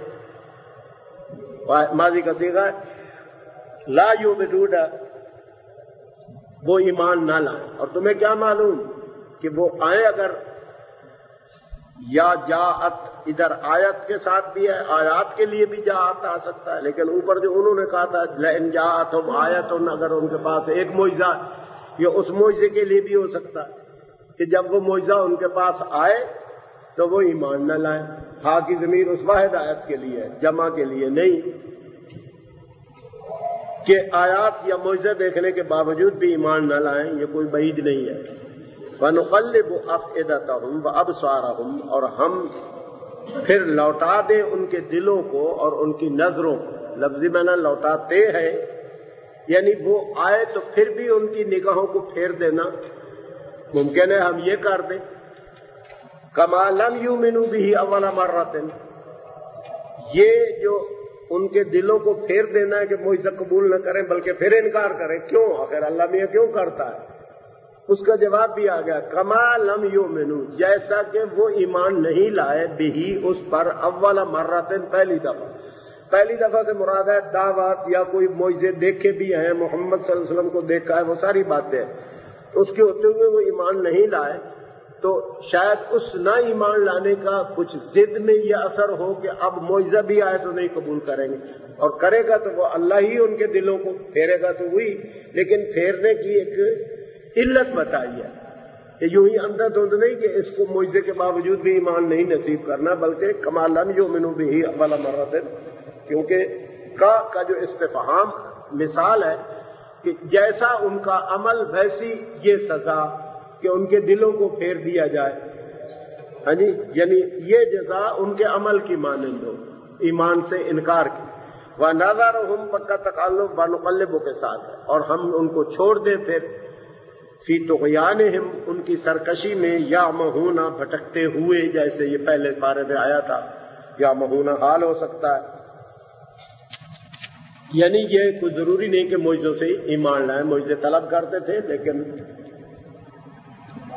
ماضی کا صیغہ ہے، لا یؤمنون وہ ایمان نہ لائیں. اور تمہیں کیا معلوم کہ وہ آئیں اگر، یا جاءت ادھر آیت کے ساتھ بھی ہے، آیات کے لیے بھی جاءت آ سکتا ہے، لیکن اوپر جو انہوں نے کہا تھا لئن جاءتہم آیۃ، اگر ان کے پاس ایک معجزہ، یہ اس معجزے کے لیے بھی ہو سکتا ہے کہ جب وہ معجزہ ان کے پاس آئے تو وہ ایمان نہ لائیں. ہا کی ضمیر اس واحد آیت کے لیے ہے، جمع کے لیے نہیں. کہ آیات یا معجزے دیکھنے کے باوجود بھی ایمان نہ لائیں، یہ کوئی بعید نہیں ہے. وَنُقَلِّبُ أَفْئِدَتَهُمْ وَأَبْصَارَهُمْ، اور ہم پھر لوٹا دیں ان کے دلوں کو اور ان کی نظروں کو. لفظی معنی لوٹاتے ہیں، یعنی وہ آئے تو پھر بھی ان کی نگاہوں کو پھیر دینا ممکن ہے ہم یہ کر دیں. کما لم یؤمنوا به اول مرۃ، یہ جو ان کے دلوں کو پھیر دینا ہے کہ معجزہ قبول نہ کریں بلکہ پھر انکار کریں. کیوں؟ آخر اللہ میاں کیوں کرتا ہے؟ اس کا جواب بھی آ گیا، کما لم یؤمنوا، جیسا کہ وہ ایمان نہیں لائے به اس پر اول مرۃ، پہلی دفعہ. پہلی دفعہ سے مراد ہے دعوت یا کوئی معجزے دیکھے بھی ہیں، محمد صلی اللہ علیہ وسلم کو دیکھا ہے، وہ ساری باتیں. اس کے ہوتے ہوئے وہ ایمان نہیں لائے تو شاید اس نہ ایمان لانے کا کچھ ضد میں یہ اثر ہو کہ اب معجزہ بھی آئے تو نہیں قبول کریں گے، اور کرے گا تو وہ اللہ ہی ان کے دلوں کو پھیرے گا تو وہی. لیکن پھیرنے کی ایک علت بتائی ہے کہ یوں ہی اندھا دھند نہیں کہ اس کو معجزے کے باوجود بھی ایمان نہیں نصیب کرنا، بلکہ کما لم یؤمنوا به اول مرۃ، کیونکہ کا کا جو استفہام مثال ہے کہ جیسا ان کا عمل ویسی یہ سزا کہ ان کے دلوں کو پھیر دیا جائے. ہاں جی، یعنی یہ جزا ان کے عمل کی مانند ہو، ایمان سے انکار کی. وَنَذَرُهُمْ پکا تقلب وَنُقَلِّبُ کے ساتھ ہے، اور ہم ان کو چھوڑ دیں پھر فی طغیانہم ان کی سرکشی میں، یعمہون بھٹکتے ہوئے، جیسے یہ پہلے پارے میں آیا تھا یعمہون حال ہو سکتا ہے. یعنی یہ کوئی ضروری نہیں کہ معجزوں سے ایمان لائیں، معجزے طلب کرتے تھے لیکن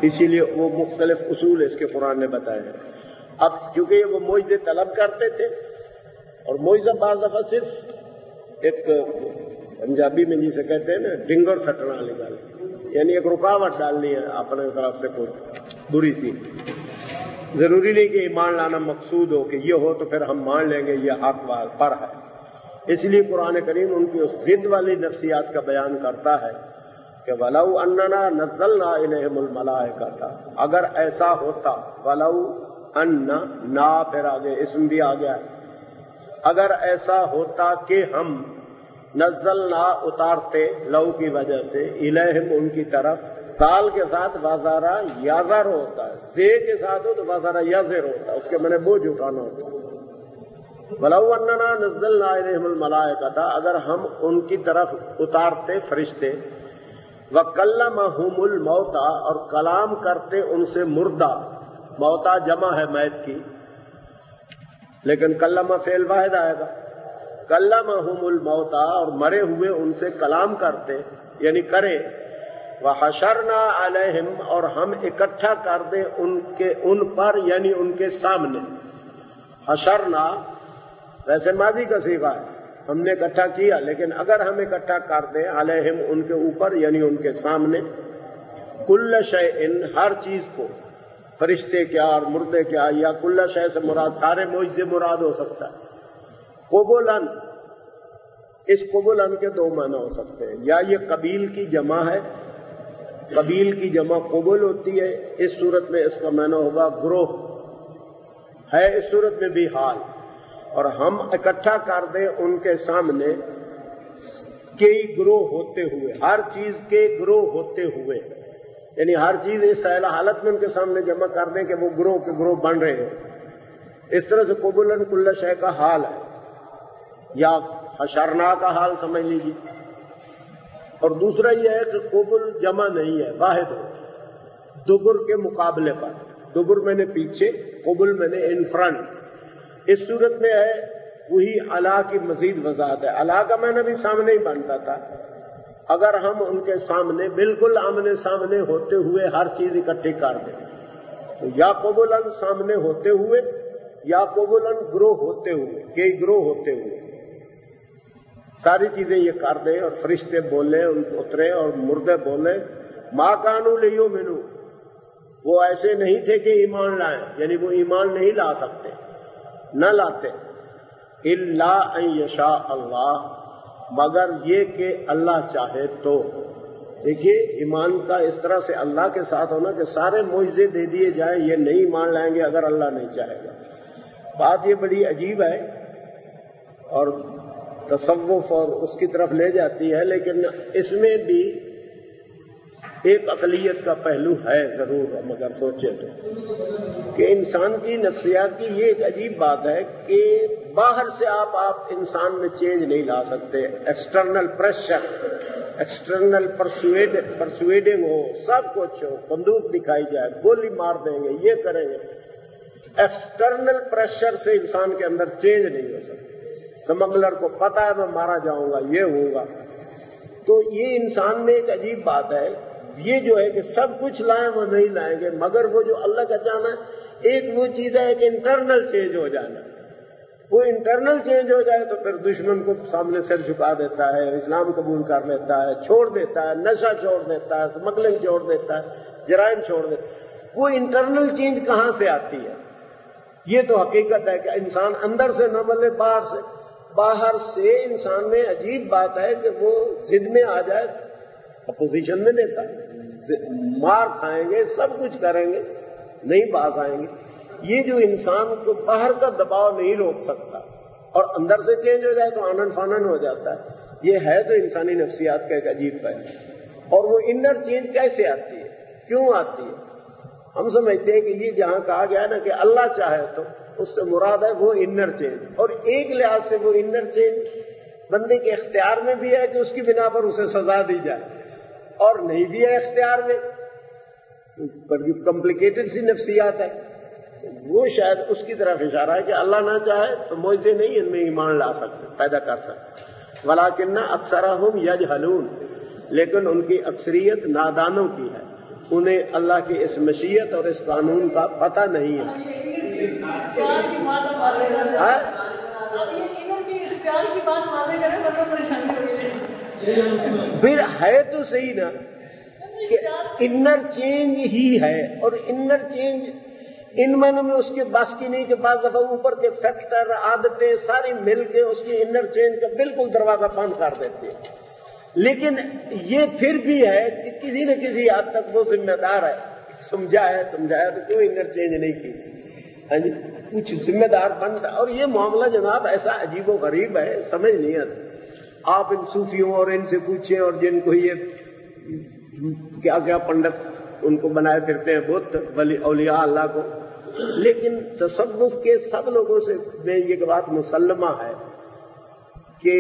اسی لیے وہ مختلف اصول اس کے قرآن نے بتائے ہیں. اب چونکہ وہ معجزے طلب کرتے تھے، اور معجزہ بعض دفعہ صرف ایک پنجابی میں جسے کہتے ہیں نا ڈنگر سٹنا نکال، یعنی ایک رکاوٹ ڈالنی ہے اپنے طرف سے کوئی بری سی. ضروری نہیں کہ ایمان لانا مقصود ہو کہ یہ ہو تو پھر ہم مان لیں گے یہ حق پر ہے. اس لیے قرآن کریم ان کی اس ضد والی نفسیات کا بیان کرتا ہے کہ وَلَوْ أَنَّنَا نَزَّلْنَا إِلَيْهِمُ الْمَلَائِكَةَ، اگر ایسا ہوتا، وَلَوْ أَنَّ نا پھر آگے اسم بھی آ گیا ہے، اگر ایسا ہوتا کہ ہم نزلنا اتارتے لو کی وجہ سے إِلَيْهِمْ ان کی طرف، دال کے ساتھ وزارہ یازر ہوتا ہے، زے کے ساتھ ہو تو وزارہ یازر ہوتا ہے، اس کے میں نے بوجھ اٹھانا ہوتا ہے. وَلَوْ أَنَّنَا نَزَّلْنَا إِلَيْهِمُ الْمَلَائِكَةَ، اگر ہم ان کی طرف اتارتے فرشتے، وَكَلَّمَهُمُ الْمَوْتَى اور کلام کرتے ان سے مردہ، موتا جمع ہے میت کی لیکن کلمہ فعل واحد آئے گا. کلمہم الموتى اور مرے ہوئے ان سے کلام کرتے یعنی کرے. وحشرنا علیہم اور ہم اکٹھا کر دیں ان کے ان پر یعنی ان کے سامنے. حشرنا ویسے ماضی کا صیغہ ہے، ہم نے اکٹھا کیا، لیکن اگر ہم اکٹھا کر دیں علیہم ان کے اوپر یعنی ان کے سامنے، کل شیء ہر چیز کو، فرشتے کیا اور مردے کیا، یا کل شیء سے مراد سارے معجزے مراد ہو سکتا ہے. قبولن، اس قبولن کے دو معنی ہو سکتے ہیں، یا یہ قبیل کی جمع ہے، قبیل کی جمع قبول ہوتی ہے، اس صورت میں اس کا معنی ہوگا گروہ ہے، اس صورت میں بھی حال. اور ہم اکٹھا کر دیں ان کے سامنے کئی گروہ ہوتے ہوئے، ہر چیز کے گروہ ہوتے ہوئے، یعنی ہر چیز اس سائلہ حالت میں ان کے سامنے جمع کر دیں کہ وہ گروہ کے گروہ بن رہے ہیں. اس طرح سے قبولن کل شے کا حال ہے، یا حشرنا کا حال سمجھ لیجیے. اور دوسرا یہ ہے کہ قبل جمع نہیں ہے، واحد ہو، دبر کے مقابلے پر. دبر میں نے پیچھے، قبل میں نے ان فرنٹ. اس صورت میں ہے وہی علا کی مزید وضاحت ہے. علا کا معنی بھی سامنے ہی بنتا تھا. اگر ہم ان کے سامنے بالکل آمنے سامنے ہوتے ہوئے ہر چیز اکٹھی کر دیں تو یا قبولن سامنے ہوتے ہوئے یا قبولن گروہ ہوتے ہوئے، کئی گروہ ہوتے ہوئے ساری چیزیں یہ کر دیں اور فرشتے بولیں اترے اور مردے بولیں. ما کانوا لیؤمنوا، وہ ایسے نہیں تھے کہ ایمان لائیں، یعنی وہ ایمان نہیں لا سکتے، نہ لاتے. الا ان یشاء اللہ، مگر یہ کہ اللہ چاہے تو. دیکھیے ایمان کا اس طرح سے اللہ کے ساتھ ہونا کہ سارے معجزے دے دیے جائیں، یہ نہیں ایمان لائیں گے اگر اللہ نہیں چاہے گا. بات یہ بڑی عجیب ہے اور تصوف اور اس کی طرف لے جاتی ہے، لیکن اس میں بھی ایک عقلیت کا پہلو ہے ضرور. ہم اگر سوچیں تو کہ انسان کی نفسیات کی یہ ایک عجیب بات ہے کہ باہر سے آپ آپ انسان میں چینج نہیں لا سکتے. ایکسٹرنل پریشر، ایکسٹرنل پرسویڈنگ ہو، سب کچھ ہو، بندوق دکھائی جائے، گولی مار دیں گے، یہ کریں گے، ایکسٹرنل پریشر سے انسان کے اندر چینج نہیں ہو سکتا. سمگلر کو پتا ہے میں مارا جاؤں گا، یہ ہوگا. تو یہ انسان میں ایک عجیب بات ہے، یہ جو ہے کہ سب کچھ لائیں وہ نہیں لائیں گے، مگر وہ جو اللہ کا چاہنا ہے ایک وہ چیز ہے کہ انٹرنل چینج ہو جانا. وہ انٹرنل چینج ہو جائے تو پھر دشمن کو سامنے سر جھکا دیتا ہے، اسلام قبول کر لیتا ہے، چھوڑ دیتا ہے، نشہ چھوڑ دیتا ہے، اسمگلنگ چھوڑ دیتا ہے، جرائم چھوڑ دیتا ہے. وہ انٹرنل چینج کہاں سے آتی ہے؟ یہ تو حقیقت ہے کہ انسان اندر سے نہ بلے باہر سے. باہر سے انسان میں عجیب بات ہے کہ وہ ضد میں آ جائے. اپوزیشن میں دیکھا مار کھائیں گے، سب کچھ کریں گے، نہیں باز آئیں گے. یہ جو انسان کو باہر کا دباؤ نہیں روک سکتا اور اندر سے چینج ہو جائے تو آنن فانن ہو جاتا ہے. یہ ہے تو انسانی نفسیات کا ایک عجیب پہلو. اور وہ انر چینج کیسے آتی ہے، کیوں آتی ہے؟ ہم سمجھتے ہیں کہ یہ جہاں کہا گیا نا کہ اللہ چاہے تو، اس سے مراد ہے وہ انر چینج. اور ایک لحاظ سے وہ انر چینج بندے کے اختیار میں بھی ہے کہ اس کی بنا پر اسے سزا دی جائے، اور نہیں بھی ہے اختیار میں، بڑی کمپلیکیٹڈ سی نفسیات ہے. تو وہ شاید اس کی طرف اشارہ ہے کہ اللہ نہ چاہے تو معجزے نہیں ان میں ایمان لا سکتے، پیدا کر سکتے. ولیکن اکثرہم یجہلون، لیکن ان کی اکثریت نادانوں کی ہے. انہیں اللہ کی اس مشیت اور اس قانون کا پتہ نہیں ہے. پھر ہے تو صحیح نا کہ انر چینج ہی ہے، اور انر چینج ان معنوں میں اس کے بس کی نہیں کہ بعض دفعہ اوپر کے فیکٹر عادتیں ساری مل کے اس کی انر چینج کا بالکل دروازہ بند کر دیتے ہیں. لیکن یہ پھر بھی ہے کہ کسی نہ کسی حد تک وہ ذمہ دار ہے. سمجھایا سمجھایا تو کیوں انر چینج نہیں کی تھی؟ ہاں جی، کچھ ذمہ دار بنتا. اور یہ معاملہ جناب ایسا عجیب و غریب ہے، سمجھ نہیں آتا. آپ ان صوفیوں اور ان سے پوچھیں، اور جن کو یہ کیا کیا پنڈت ان کو بنائے پھرتے ہیں بت ولی اولیاء اللہ کو، لیکن تصوف کے سب لوگوں سے میں یہ بات مسلمہ ہے کہ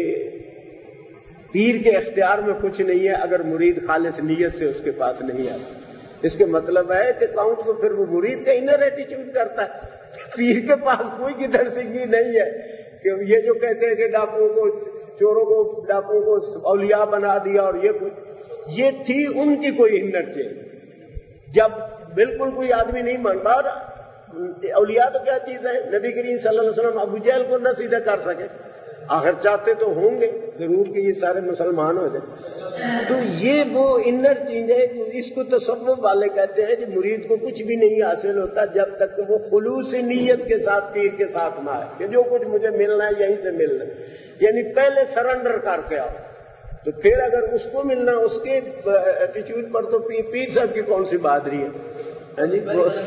پیر کے اختیار میں کچھ نہیں ہے اگر مرید خالص نیت سے اس کے پاس نہیں آتا. اس کے مطلب ہے کہ کاؤنٹ تو پھر وہ مرید کا انر ایٹیچیوڈ کرتا ہے. پیر کے پاس کوئی کدھر سنگی نہیں ہے کہ یہ جو کہتے ہیں کہ ڈاکوؤں کو، چوروں کو، ڈاکوؤں کو اولیاء بنا دیا اور یہ کچھ، یہ تھی ان کی کوئی انر چینج. جب بالکل کوئی آدمی نہیں مانتا، اور اولیاء تو کیا چیز ہے؟ نبی کریم صلی اللہ علیہ وسلم ابو جہل کو نہ سیدھا کر سکے، آخر چاہتے تو ہوں گے ضرور کہ یہ سارے مسلمان ہو جائیں. تو یہ وہ انر چیز ہے، اس کو تصوف والے کہتے ہیں کہ مرید کو کچھ بھی نہیں حاصل ہوتا جب تک کہ وہ خلوص نیت کے ساتھ پیر کے ساتھ نہ آئے کہ جو کچھ مجھے ملنا ہے یہیں سے ملنا ہے. یعنی پہلے سرنڈر کر کے آؤ، تو پھر اگر اس کو ملنا اس کے ایٹیچیوڈ پر تو پیر صاحب کی کون سی بہادری ہے. ہاں جی،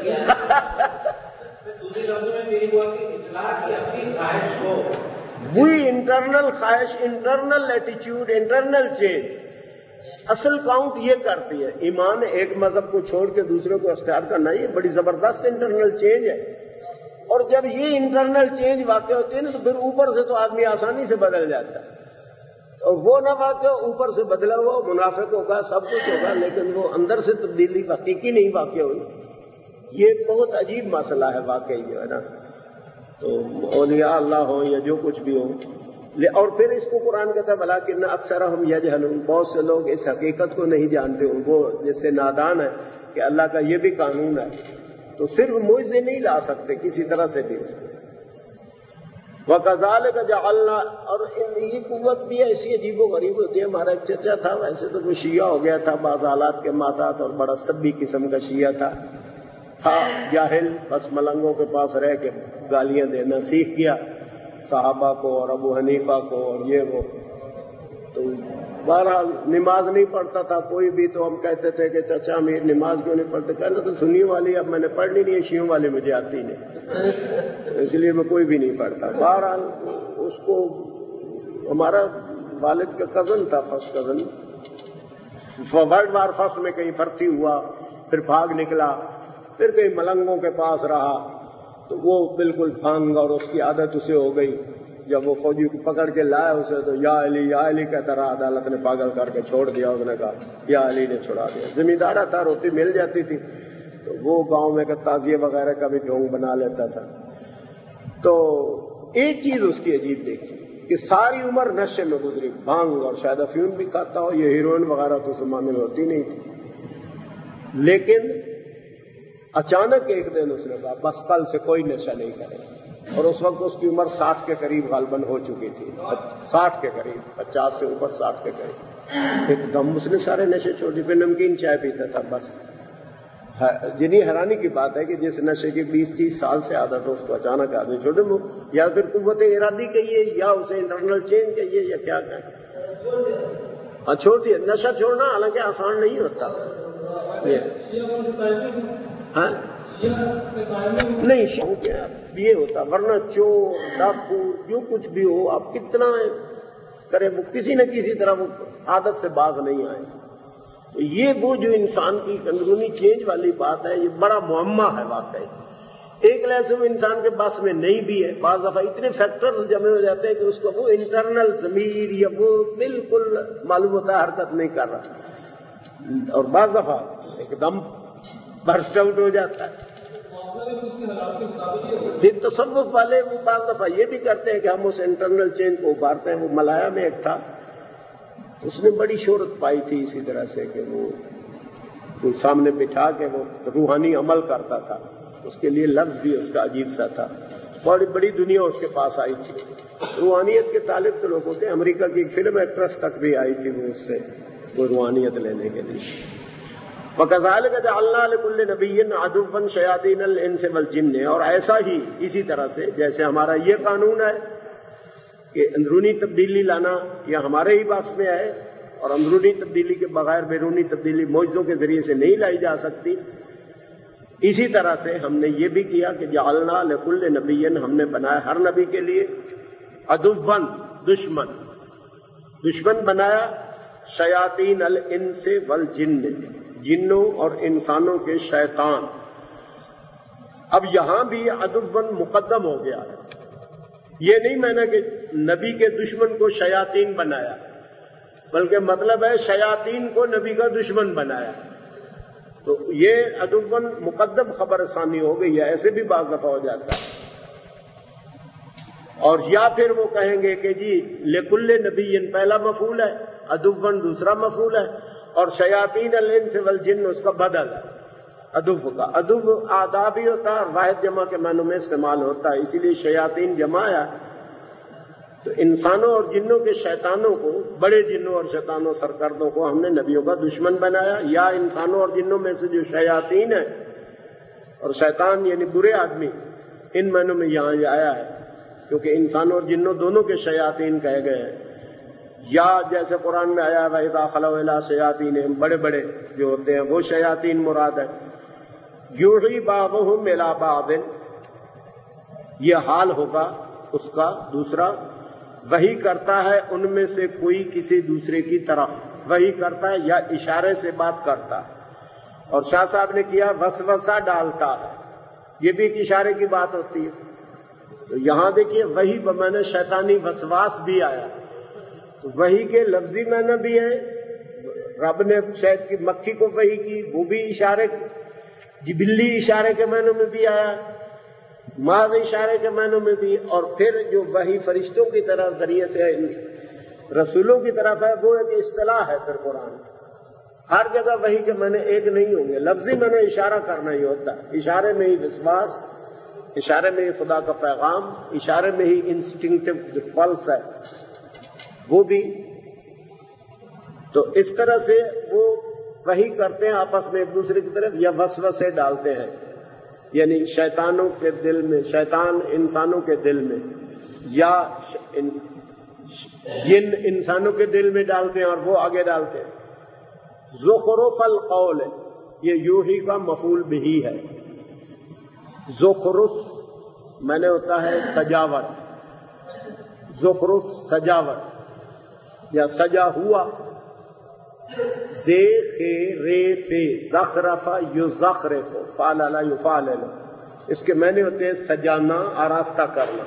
وہی انٹرنل خواہش، انٹرنل ایٹیچیوڈ، انٹرنل چینج اصل کاؤنٹ یہ کرتی ہے. ایمان ایک مذہب کو چھوڑ کے دوسرے کو اختیار کرنا یہ بڑی زبردست انٹرنل چینج ہے. اور جب یہ انٹرنل چینج واقع ہوتی ہے نا تو پھر اوپر سے تو آدمی آسانی سے بدل جاتا ہے. اور وہ نہ واقع اوپر سے بدلا ہوا منافق ہوگا، سب کچھ ہوگا، لیکن وہ اندر سے تبدیلی حقیقی نہیں واقع ہوئی. یہ بہت عجیب مسئلہ ہے واقعی جو ہے نا. تو اولیاء اللہ ہوں یا جو کچھ بھی ہوں، اور پھر اس کو قرآن کہتا ہے بلاکن اکثرہم یجہلون، بہت سے لوگ اس حقیقت کو نہیں جانتے. وہ جس سے نادان ہے کہ اللہ کا یہ بھی قانون ہے، تو صرف معجزے نہیں لا سکتے کسی طرح سے بھی اس کو. وَكَذَلِكَ جَعَلْنَا، اور یہ قوت بھی ایسی عجیب و غریب ہوتی ہے. ہمارا ایک چچا تھا، ویسے تو وہ شیعہ ہو گیا تھا بعض حالات کے ماتات، اور بڑا سبی قسم کا شیعہ تھا تھا جاہل، بس ملنگوں کے پاس رہ کے گالیاں دینا سیکھ گیا صحابہ کو اور ابو حنیفہ کو اور یہ وہ. تو بہرحال نماز نہیں پڑھتا تھا کوئی بھی. تو ہم کہتے تھے کہ چچا امیر نماز کیوں نہیں پڑھتے؟ کہنا تو سنیوں والی اب میں نے پڑھنی نہیں ہے، شیعوں والی مجھے آتی نہیں، اس لیے میں کوئی بھی نہیں پڑھتا. بہرحال اس کو ہمارا والد کا کزن تھا، first cousin, world war first میں کہیں بھرتی ہوا، پھر بھاگ نکلا، پھر کہیں ملنگوں کے پاس رہا. تو وہ بالکل بھنگ اور اس کی عادت اسے ہو گئی. جب وہ فوجی کو پکڑ کے لایا اسے تو یا علی یا علی کہتا رہا. عدالت نے پاگل کر کے چھوڑ دیا. اس نے کہا یا علی نے چھڑا دیا. زمیندارہ تھا، روٹی مل جاتی تھی تو وہ گاؤں میں تعزیے وغیرہ کا بھی ڈھونگ بنا لیتا تھا. تو ایک چیز اس کی عجیب دیکھی کہ ساری عمر نشے میں گزری، بھانگ اور شاید افیون بھی کھاتا ہو، یہ ہیروئن وغیرہ تو زمانے میں ہوتی نہیں تھی. لیکن اچانک ایک دن اس نے کہا بس کل سے کوئی نشہ نہیں کرے. اور اس وقت اس کی عمر ساٹھ کے قریب غالباً ہو چکی تھی، ساٹھ کے قریب، پچاس سے اوپر ساٹھ کے قریب. ایک دم اس نے سارے نشے چھوڑ دی. پھر نمکین چائے پیتا تھا بس. جنی حیرانی کی بات ہے کہ جس نشے کی بیس تیس سال سے عادت ہے اس کو اچانک آدمی چھوڑے. یا پھر قوت ارادی کہیے یا اسے انٹرنل چینج کہیے یا کیا کہیں. ہاں چھوڑ دیا. نشہ چھوڑنا حالانکہ آسان نہیں ہوتا. ہاں نہیں شوق یہ ہوتا، ورنہ چور ڈاکو جو کچھ بھی ہو آپ کتنا کریں وہ کسی نہ کسی طرح وہ عادت سے باز نہیں آئے. تو یہ وہ جو انسان کی اندرونی چینج والی بات ہے، یہ بڑا معمہ ہے واقعی. ایک لحاظ سے وہ انسان کے بس میں نہیں بھی ہے. بعض دفعہ اتنے فیکٹرز جمع ہو جاتے ہیں کہ اس کو وہ انٹرنل ضمیر یا وہ بالکل معلوم ہوتا ہے حرکت نہیں کر رہا، اور بعض دفعہ ایک دم برسٹ آؤٹ ہو جاتا ہے. پھر تصوف والے وہ بعض دفعہ یہ بھی کرتے ہیں کہ ہم اس انٹرنل چین کو ابھارتے ہیں. وہ ملایا میں ایک تھا، اس نے بڑی شہرت پائی تھی اسی طرح سے کہ وہ کوئی سامنے بٹھا کے وہ روحانی عمل کرتا تھا، اس کے لیے لفظ بھی اس کا عجیب سا تھا. بڑی بڑی دنیا اس کے پاس آئی تھی. روحانیت کے طالب تو لوگ ہوتے ہیں. امریکہ کی ایک فلم ایکٹریس تک بھی آئی تھی وہ اس سے وہ روحانیت لینے کے لیے. وَكَذَلِكَ جَعَلْنَا لِكُلِّ نَبِيٍّ عَدُوًّا شَيَاطِينَ الْإِنسِ وَالْجِنِّ، اور ایسا ہی اسی طرح سے جیسے ہمارا یہ قانون ہے کہ اندرونی تبدیلی لانا یا ہمارے ہی پاس میں ہے اور اندرونی تبدیلی کے بغیر بیرونی تبدیلی معجزوں کے ذریعے سے نہیں لائی جا سکتی، اسی طرح سے ہم نے یہ بھی کیا کہ جعلنا لکل نبی، ہم نے بنایا ہر نبی کے لیے عدوًا دشمن دشمن بنایا شیاطین الانس والجن، جنوں اور انسانوں کے شیطان. اب یہاں بھی عدوًا مقدم ہو گیا ہے. یہ نہیں میں نے کہ نبی کے دشمن کو شیاطین بنایا، بلکہ مطلب ہے شیاطین کو نبی کا دشمن بنایا. تو یہ عدوًا مقدم خبر ثانی ہو گئی ہے. ایسے بھی بعض دفعہ ہو جاتا ہے. اور یا پھر وہ کہیں گے کہ جی لکل نبی پہلا مفعول ہے، عدوًا دوسرا مفعول ہے، اور شیاطین الانس والجن اس کا بدل ہے ادو کا. ادو آداب بھی ہوتا ہے اور واحد جمع کے معنوں میں استعمال ہوتا ہے، اسی لیے شیاطین جمع ہے. تو انسانوں اور جنوں کے شیطانوں کو، بڑے جنوں اور شیطانوں سرکردوں کو ہم نے نبیوں کا دشمن بنایا. یا انسانوں اور جنوں میں سے جو شیاطین ہیں، اور شیطان یعنی برے آدمی، ان معنوں میں یہاں یہ آیا ہے کیونکہ انسانوں اور جنوں دونوں کے شیاطین کہے گئے ہیں. یا جیسے قرآن میں آیا ہے اذا خلوا الی شیاطینہم، بڑے بڑے جو ہوتے ہیں وہ شیاطین مراد ہے. یوحی بعضهم الی بعض، یہ حال ہوگا اس کا دوسرا، وحی کرتا ہے ان میں سے کوئی کسی دوسرے کی طرف، وحی کرتا ہے یا اشارے سے بات کرتا ہے. اور شاہ صاحب نے کیا وسوسہ ڈالتا ہے، یہ بھی ایک اشارے کی بات ہوتی ہے. تو یہاں دیکھیے وحی بمعنی شیطانی وسواس بھی آیا. تو وحی کے لفظی معنی بھی ہے، رب نے شہد کی مکھی کو وحی کی، وہ بھی اشارے کی، جبلی اشارے کے معنوں میں بھی آیا، ماض اشارے کے معنوں میں بھی. اور پھر جو وحی فرشتوں کی طرح ذریعے سے رسولوں کی طرف ہے، وہ ایک اصطلاح ہے. پھر قرآن ہر جگہ وحی کے معنی ایک نہیں ہوں گے. لفظی معنی اشارہ کرنا ہی ہوتا ہے، اشارے میں ہی وشواس، اشارے میں ہی خدا کا پیغام، اشارے میں ہی انسٹنکٹیو جو پلس ہے وہ بھی. تو اس طرح سے وہ وحی کرتے ہیں آپس میں ایک دوسرے کی طرف، یا وسوسے ڈالتے ہیں، یعنی شیطانوں کے دل میں، شیطان انسانوں کے دل میں، یا جن انسانوں کے دل میں ڈالتے ہیں اور وہ آگے ڈالتے ہیں. زخرف القول، یہ یوحی کا مفعول بھی ہے. زخرف میں نے ہوتا ہے سجاوٹ، زخرف سجاوٹ یا سجا ہوا. زے خے رے فے زخرف یزخرف فعلل یفعلل، اس کے معنی ہوتے ہیں سجانا، آراستہ کرنا.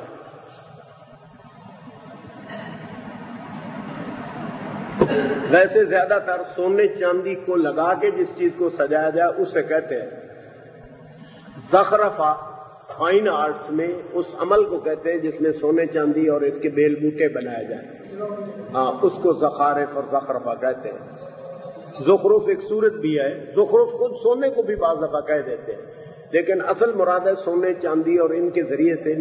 ویسے زیادہ تر سونے چاندی کو لگا کے جس چیز کو سجایا جائے اسے کہتے ہیں زخرفہ. فائن آرٹس میں اس عمل کو کہتے ہیں جس میں سونے چاندی اور اس کے بیل بوٹے بنائے جائیں، ہاں اس کو زخارف اور زخرفہ کہتے ہیں. زخرف ایک صورت بھی ہے. زخرف خود سونے کو بھی بعض دفعہ کہہ دیتے ہیں، لیکن اصل مراد ہے سونے چاندی اور ان کے ذریعے سے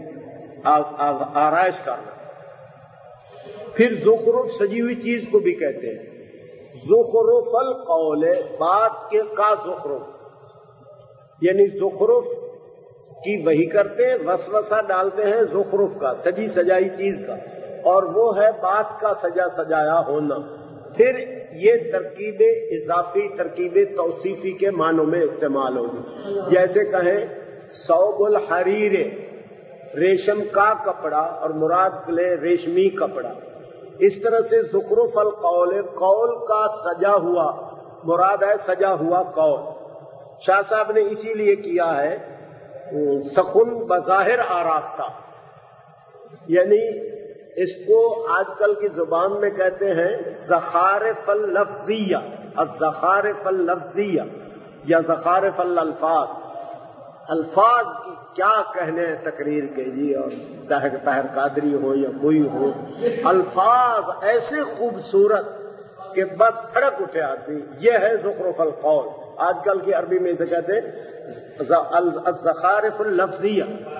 آرائش کرنا. پھر زخرف سجی ہوئی چیز کو بھی کہتے ہیں. زخرف القول، بات کے کا زخرف، یعنی زخرف کی وحی کرتے ہیں، وسوسہ ڈالتے ہیں زخرف کا، سجی سجائی چیز کا، اور وہ ہے بات کا سجا سجایا ہونا. پھر یہ ترکیب اضافی، ترکیب توصیفی کے معنوں میں استعمال ہوگی. جیسے کہیں ثوب الحریر، ریشم کا کپڑا، اور مراد لے ریشمی کپڑا. اس طرح سے زخرف القول، قول کا سجا ہوا، مراد ہے سجا ہوا قول. شاہ صاحب نے اسی لیے کیا ہے سخن بظاہر آراستہ، یعنی اس کو آج کل کی زبان میں کہتے ہیں زخارف اللفظیہ، الزخارف اللفظیہ یا زخارف الالفاظ. الفاظ کی کیا کہنے تقریر کے جی، اور چاہے طاہر قادری ہو یا کوئی ہو، الفاظ ایسے خوبصورت کہ بس پھڑک اٹھے آدمی. یہ ہے زخرف القول. آج کل کی عربی میں اسے کہتے ہیں الزخارف اللفظیہ،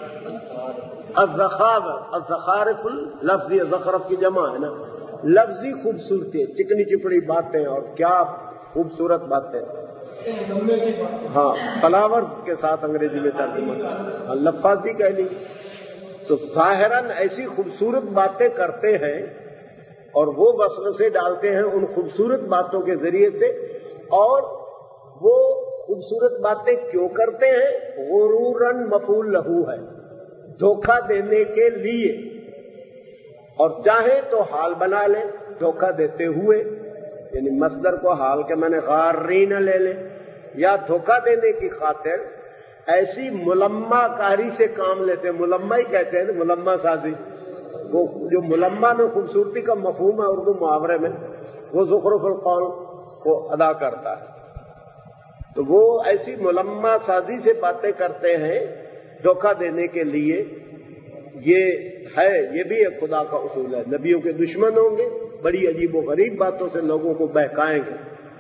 الزخارف الزخارف اللفظیہ، زخرف کی جمع ہے نا، لفظی خوبصورتی، چکنی چپڑی باتیں، اور کیا خوبصورت باتیں، ہاں فلاورز کے ساتھ انگریزی میں ترجمہ کرتے ہیں، لفاظی کہہ لی. تو ظاہراً ایسی خوبصورت باتیں کرتے ہیں اور وہ وسوسے ڈالتے ہیں ان خوبصورت باتوں کے ذریعے سے. اور وہ خوبصورت باتیں کیوں کرتے ہیں؟ غروراً مفعول لہو ہے، دھوکہ دینے کے لیے. اور چاہیں تو حال بنا لیں دھوکہ دیتے ہوئے، یعنی مصدر کو حال کے میں نے غارین لے لیں، یا دھوکہ دینے کی خاطر ایسی ملمہ کاری سے کام لیتے ہیں. ملمہ ہی کہتے ہیں، ملمہ سازی، وہ جو ملمہ میں خوبصورتی کا مفہوم ہے اردو محاورے میں، وہ زخرف القول کو ادا کرتا ہے. تو وہ ایسی ملمہ سازی سے باتیں کرتے ہیں دھوکہ دینے کے لیے. یہ ہے، یہ بھی ایک خدا کا اصول ہے. نبیوں کے دشمن ہوں گے، بڑی عجیب و غریب باتوں سے لوگوں کو بہکائیں گے.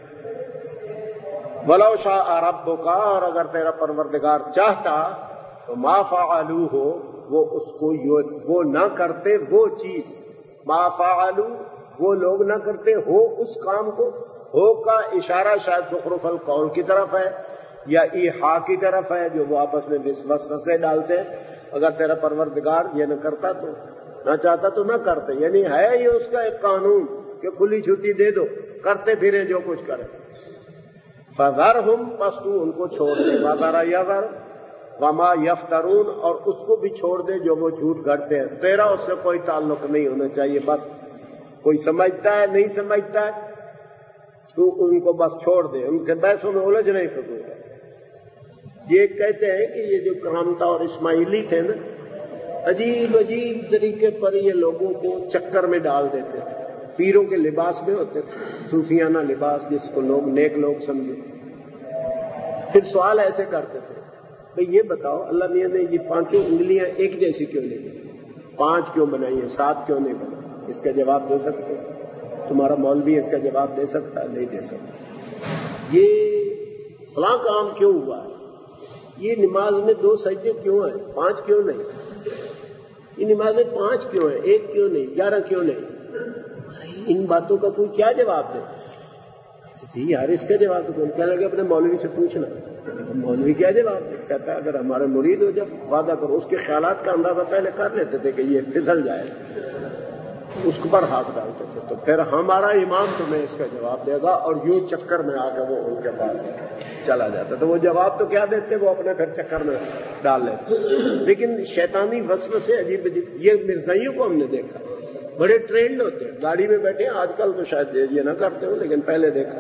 وَلَوْ شَاءَ رَبُّكَ، اور اگر تیرا پروردگار چاہتا تو مَا فَعَلُوهُ، وہ اس کو وہ نہ کرتے وہ چیز. مَا فَعَلُوا، وہ لوگ نہ کرتے ہو اس کام کو. ہو کا اشارہ شاید زخرف القول کی طرف ہے یا ایحاء کی طرف ہے، جو وہ آپس میں وسوسے ڈالتے ہیں. اگر تیرا پروردگار یہ نہ کرتا تو نہ چاہتا تو نہ کرتے، یعنی ہے یہ اس کا ایک قانون کہ کھلی چھٹی دے دو، کرتے پھریں جو کچھ کریں. فَذَرْهُمْ، پس تو ان کو چھوڑ دے. وَذَرَ يَذَرْ وَمَا يَفْتَرُونَ، اور اس کو بھی چھوڑ دے جو وہ جھوٹ گھڑتے ہیں. تیرا اس سے کوئی تعلق نہیں ہونا چاہیے. بس کوئی سمجھتا ہے نہیں سمجھتا ہے تو ان کو بس چھوڑ دے، ان کے بحثوں میں الجھ نہیں فضول ہے. یہ کہتے ہیں کہ یہ جو کرامتا اور اسماعیلی تھے نا، عجیب عجیب طریقے پر یہ لوگوں کو چکر میں ڈال دیتے تھے. پیروں کے لباس میں ہوتے تھے، صوفیانہ لباس جس کو لوگ نیک لوگ سمجھے. پھر سوال ایسے کرتے تھے، بھئی یہ بتاؤ اللہ میاں نے یہ پانچوں انگلیاں ایک جیسی کیوں نہیں بنائی؟ پانچ کیوں بنائی ہیں، سات کیوں نہیں بنائی؟ اس کا جواب دے سکتے ہو؟ تمہارا مولوی اس کا جواب دے سکتا ہے؟ نہیں دے سکتا. یہ فلاں کام کیوں ہوا ہے، یہ نماز میں دو سجدے کیوں ہیں، پانچ کیوں نہیں؟ یہ نمازیں پانچ کیوں ہیں، ایک کیوں نہیں، گیارہ کیوں نہیں؟ ان باتوں کا کوئی کیا جواب دے؟ جی یار اس کا جواب تو کون کہنے لگے اپنے مولوی سے پوچھنا. مولوی کیا جواب دے؟ کہتا ہے اگر ہمارے مرید ہو جب وعدہ کرو. اس کے خیالات کا اندازہ پہلے کر لیتے تھے کہ یہ پھسل جائے، اس پر ہاتھ ڈالتے تھے. تو پھر ہمارا امام تمہیں اس کا جواب دے گا، اور یوں چکر میں آ کے وہ ان کے پاس چلا جاتا. تو وہ جواب تو کیا دیتے، وہ اپنے پھر چکر میں ڈال لیتے. لیکن شیطانی وسوسے عجیب عجیب. یہ مرزائیوں کو ہم نے دیکھا، بڑے ٹرینڈ ہوتے ہیں، گاڑی میں بیٹھے ہیں. آج کل تو شاید یہ نہ کرتے ہو، لیکن پہلے دیکھا.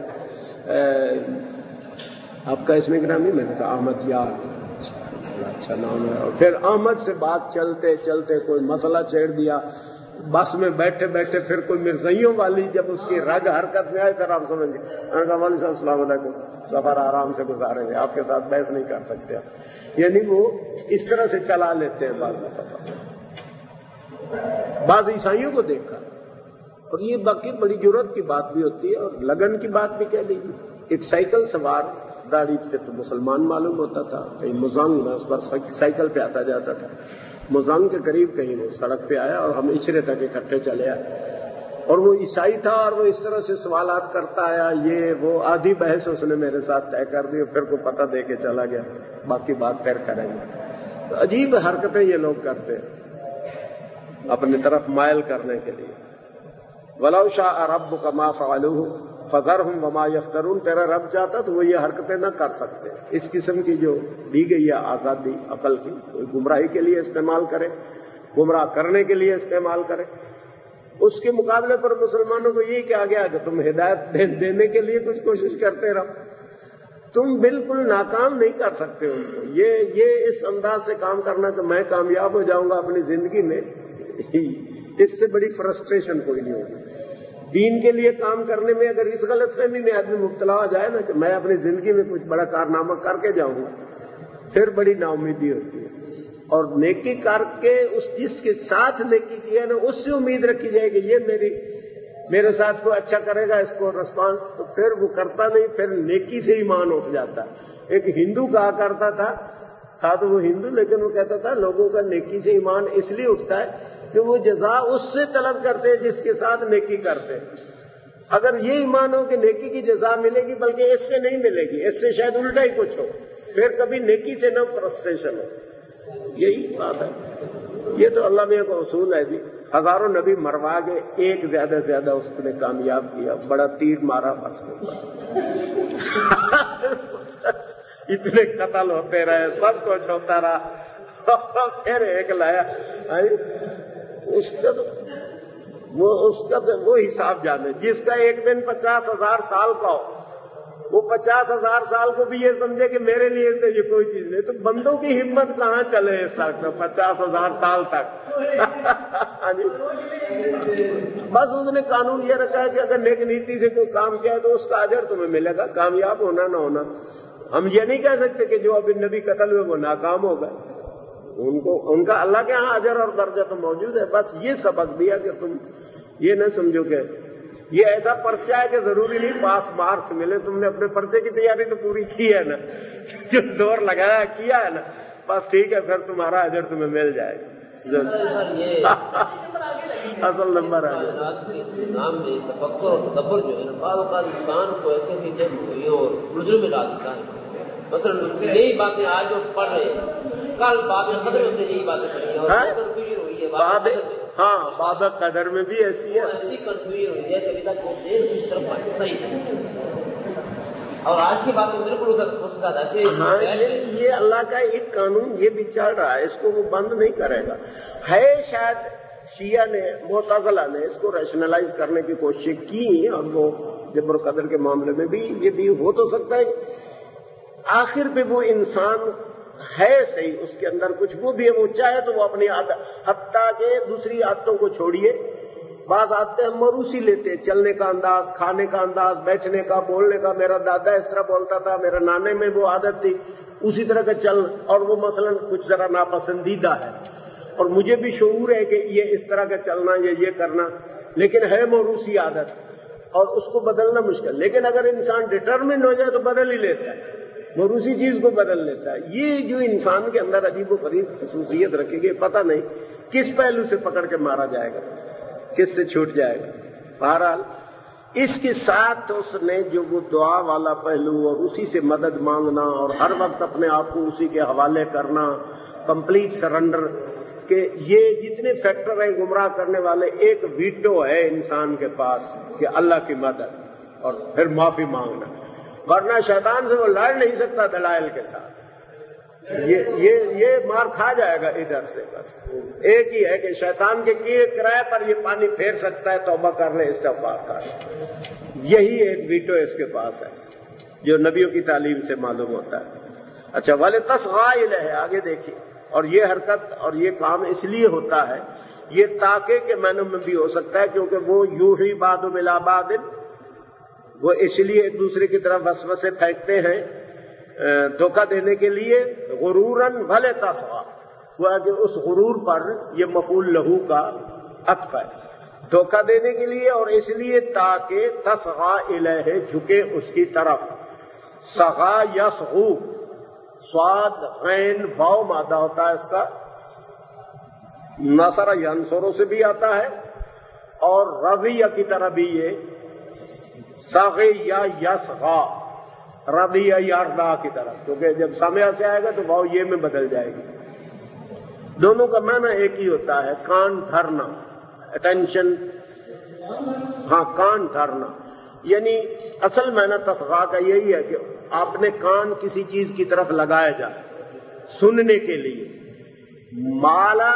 آپ کا اس میں گرامی، میں نے کہا احمد یار، اچھا نام ہے. اور پھر احمد سے بات چلتے چلتے کوئی مسئلہ چھیڑ دیا. بس میں بیٹھے بیٹھے پھر کوئی مرزائیوں والی جب اس کی رگ حرکت میں آئے پھر آپ سمجھ گئے. میں نے کہا مولوی صاحب السلام علیکم، سفر آرام سے گزاریں گے، آپ کے ساتھ بحث نہیں کر سکتے. یعنی وہ اس طرح سے چلا لیتے ہیں. بعض دفعہ بعض عیسائیوں کو دیکھا، اور یہ باقی بڑی جرات کی بات بھی ہوتی ہے اور لگن کی بات بھی کہہ لیجیے. ایک سائیکل سوار، داڑھی سے تو مسلمان معلوم ہوتا تھا، کہیں مزنگ میں اس پر سائیکل پہ آتا جاتا تھا. مزنگ کے قریب کہیں وہ سڑک پہ آیا اور ہم اچھرے تک اکٹھے چلے آئے. اور وہ عیسائی تھا اور وہ اس طرح سے سوالات کرتا آیا. یہ وہ آدھی بحث اس نے میرے ساتھ طے کر دی، پھر کو پتہ دے کے چلا گیا، باقی بات پھر کریں گے. تو عجیب حرکتیں یہ لوگ کرتے ہیں اپنی طرف مائل کرنے کے لیے. وَلَوْ شَاءَ رَبُّكَ مَا فَعَلُوهُ فَذَرْهُمْ وَمَا يَفْتَرُونَ. تیرا رب چاہتا تو وہ یہ حرکتیں نہ کر سکتے. اس قسم کی جو دی گئی ہے آزادی عقل کی، کوئی گمراہی کے لیے استعمال کرے، گمراہ کرنے کے لیے استعمال کرے. اس کے مقابلے پر مسلمانوں کو یہ کہا گیا کہ تم ہدایت دینے کے لیے کچھ کوشش کرتے رہو، تم بالکل ناکام نہیں کر سکتے ان کو. یہ یہ اس انداز سے کام کرنا کہ میں کامیاب ہو جاؤں گا اپنی زندگی میں، اس سے بڑی فرسٹریشن کوئی نہیں ہوگی. دین کے لیے کام کرنے میں اگر اس غلط فہمی میں آدمی مبتلا ہو جائے نا کہ میں اپنی زندگی میں کچھ بڑا کارنامہ کر کے جاؤں گا، پھر بڑی نا امیدی ہوتی ہے. اور نیکی کر کے اس جس کے ساتھ نیکی کی ہے نا، اس سے امید رکھی جائے کہ یہ میری میرے ساتھ کوئی اچھا کرے گا اس کو رسپانس، تو پھر وہ کرتا نہیں، پھر نیکی سے ایمان اٹھ جاتا. ایک ہندو کہا کرتا تھا تھا تو وہ ہندو، لیکن وہ کہتا تھا لوگوں کا نیکی سے ایمان اس لیے اٹھتا ہے کہ وہ جزا اس سے طلب کرتے ہیں جس کے ساتھ نیکی کرتے. اگر یہ ایمان ہو کہ نیکی کی جزا ملے گی بلکہ اس سے نہیں ملے گی، اس سے شاید الٹا ہی کچھ ہو، پھر کبھی نیکی سے نہ فرسٹریشن ہو. یہی بات ہے. یہ تو اللہ میاں کا اصول ہے جی. ہزاروں نبی مروا کے ایک زیادہ سے زیادہ اس نے کامیاب کیا، بڑا تیر مارا بس. اتنے قتل ہوتے رہے، سب کچھ ہوتا رہا، پھر ایک لایا. اس کا وہ اس کا وہ حساب جانے جس کا ایک دن پچاس ہزار سال کا ہو، وہ پچاس ہزار سال کو بھی یہ سمجھے کہ میرے لیے تو یہ کوئی چیز نہیں. تو بندوں کی ہمت کہاں چلے اس وقت پچاس ہزار سال تک. بس اس نے قانون یہ رکھا ہے کہ اگر نیک نیتی سے کوئی کام کیا ہے تو اس کا اجر تمہیں ملے گا، کامیاب ہونا نہ ہونا. ہم یہ نہیں کہہ سکتے کہ جو ابھی نبی قتل ہوئے وہ ناکام ہو گئے. ان کو ان کا اللہ کے ہاں اجر اور درجہ تو موجود ہے. بس یہ سبق دیا کہ تم یہ نہ سمجھو کہ یہ ایسا پرچہ ہے کہ ضروری نہیں پاس مارکس ملے. تم نے اپنے پرچے کی تیاری تو پوری کی ہے نا، جو زور لگایا کیا ہے نا، بس ٹھیک ہے، پھر تمہارا اجر تمہیں مل جائے گا. اصل نمبر آ گیا.
نام میں تفکر اور تدبر جو ہے نا، بعض اوقات انسان کو ایسے ایسی جب ہوئی اور الجھن میں لا دیتا ہے. مثلاً یہی باتیں آج جو پڑھ رہے ہیں، کل باب قدر میں یہی باتیں پڑھی ہیں اور کنفیوژن ہوئی ہے. باب
ہاں باب قدر میں بھی ایسی ہے،
ایسی کنفیوژن ہوئی ہے کہ ابھی تک وہ دیر کس طرف پڑھتا ہی نہیں. اور آج کی بات میں بالکل اس کے ساتھ ایسے
ہاں یہ اللہ کا ایک قانون یہ بھی چل رہا ہے، اس کو وہ بند نہیں کرے گا. ہے شاید شیعہ نے معتزلہ نے اس کو ریشنلائز کرنے کی کوشش کی، اور وہ جبر و قدر کے معاملے میں بھی یہ بھی ہو تو سکتا ہے. آخر پہ وہ انسان ہے صحیح، اس کے اندر کچھ وہ بھی ہے، وہ چاہے تو وہ اپنی عادت حتیٰ کہ دوسری عادتوں کو چھوڑیے. بعض عادتیں ہم موروثی لیتے ہیں، چلنے کا انداز، کھانے کا انداز، بیٹھنے کا، بولنے کا. میرا دادا اس طرح بولتا تھا، میرے نانے میں وہ عادت تھی، اسی طرح کا چل، اور وہ مثلا کچھ ذرا ناپسندیدہ ہے اور مجھے بھی شعور ہے کہ یہ اس طرح کا چلنا یا یہ کرنا، لیکن ہے موروثی عادت اور اس کو بدلنا مشکل. لیکن اگر انسان ڈٹرمنٹ ہو جائے تو بدل ہی لیتا ہے، موروثی چیز کو بدل لیتا ہے. یہ جو انسان کے اندر عجیب و غریب خصوصیت رکھے گی، پتہ نہیں کس پہلو سے پکڑ کے مارا جائے گا، کس سے چھوٹ جائے گا. بہرحال اس کے ساتھ اس نے جو وہ دعا والا پہلو اور اسی سے مدد مانگنا اور ہر وقت اپنے آپ کو اسی کے حوالے کرنا، کمپلیٹ سرنڈر، کہ یہ جتنے فیکٹر ہیں گمراہ کرنے والے، ایک ویٹو ہے انسان کے پاس کہ اللہ کی مدد اور پھر معافی مانگنا. ورنہ شیطان سے وہ لڑ نہیں سکتا دلائل کے ساتھ. یہ یہ یہ مار کھا جائے گا ادھر سے. بس ایک ہی ہے کہ شیطان کے کیے کرائے پر یہ پانی پھیر سکتا ہے، توبہ کر لے، استغفار کر لے. یہی ایک ویٹو اس کے پاس ہے جو نبیوں کی تعلیم سے معلوم ہوتا ہے. اچھا، وَلِتَصْغَىٰ إِلَيْهِ، آگے دیکھیے. اور یہ حرکت اور یہ کام اس لیے ہوتا ہے، یہ تاکہ کے معنی میں بھی ہو سکتا ہے، کیونکہ وہ یوحی بعض الی بعض، وہ اس لیے ایک دوسرے کی طرف وسوسے پھینکتے ہیں دھوکہ دینے کے لیے. غروراً وَلِتَصْغَىٰ، وہ کہ اس غرور پر یہ مفعول لہو کا عطف ہے، دھوکہ دینے کے لیے، اور اس لیے تاکہ تصغیٰ الیہ، جھکے اس کی طرف. صغا یصغو، صاد غین واو مادہ ہوتا ہے اس کا، نصر ینصرو سے بھی آتا ہے، اور رضیہ کی طرح بھی یہ صغی یا یصغا، رضیہ یا رضا کی طرح، کیونکہ جب سامعہ سے آئے گا تو واو یہ میں بدل جائے گی. دونوں کا معنی ایک ہی ہوتا ہے، کان دھرنا، اٹینشن. ہاں، کان دھرنا، یعنی اصل معنی تصغیٰ کا یہی ہے کہ آپ نے کان کسی چیز کی طرف لگایا جائے سننے کے لیے. مالا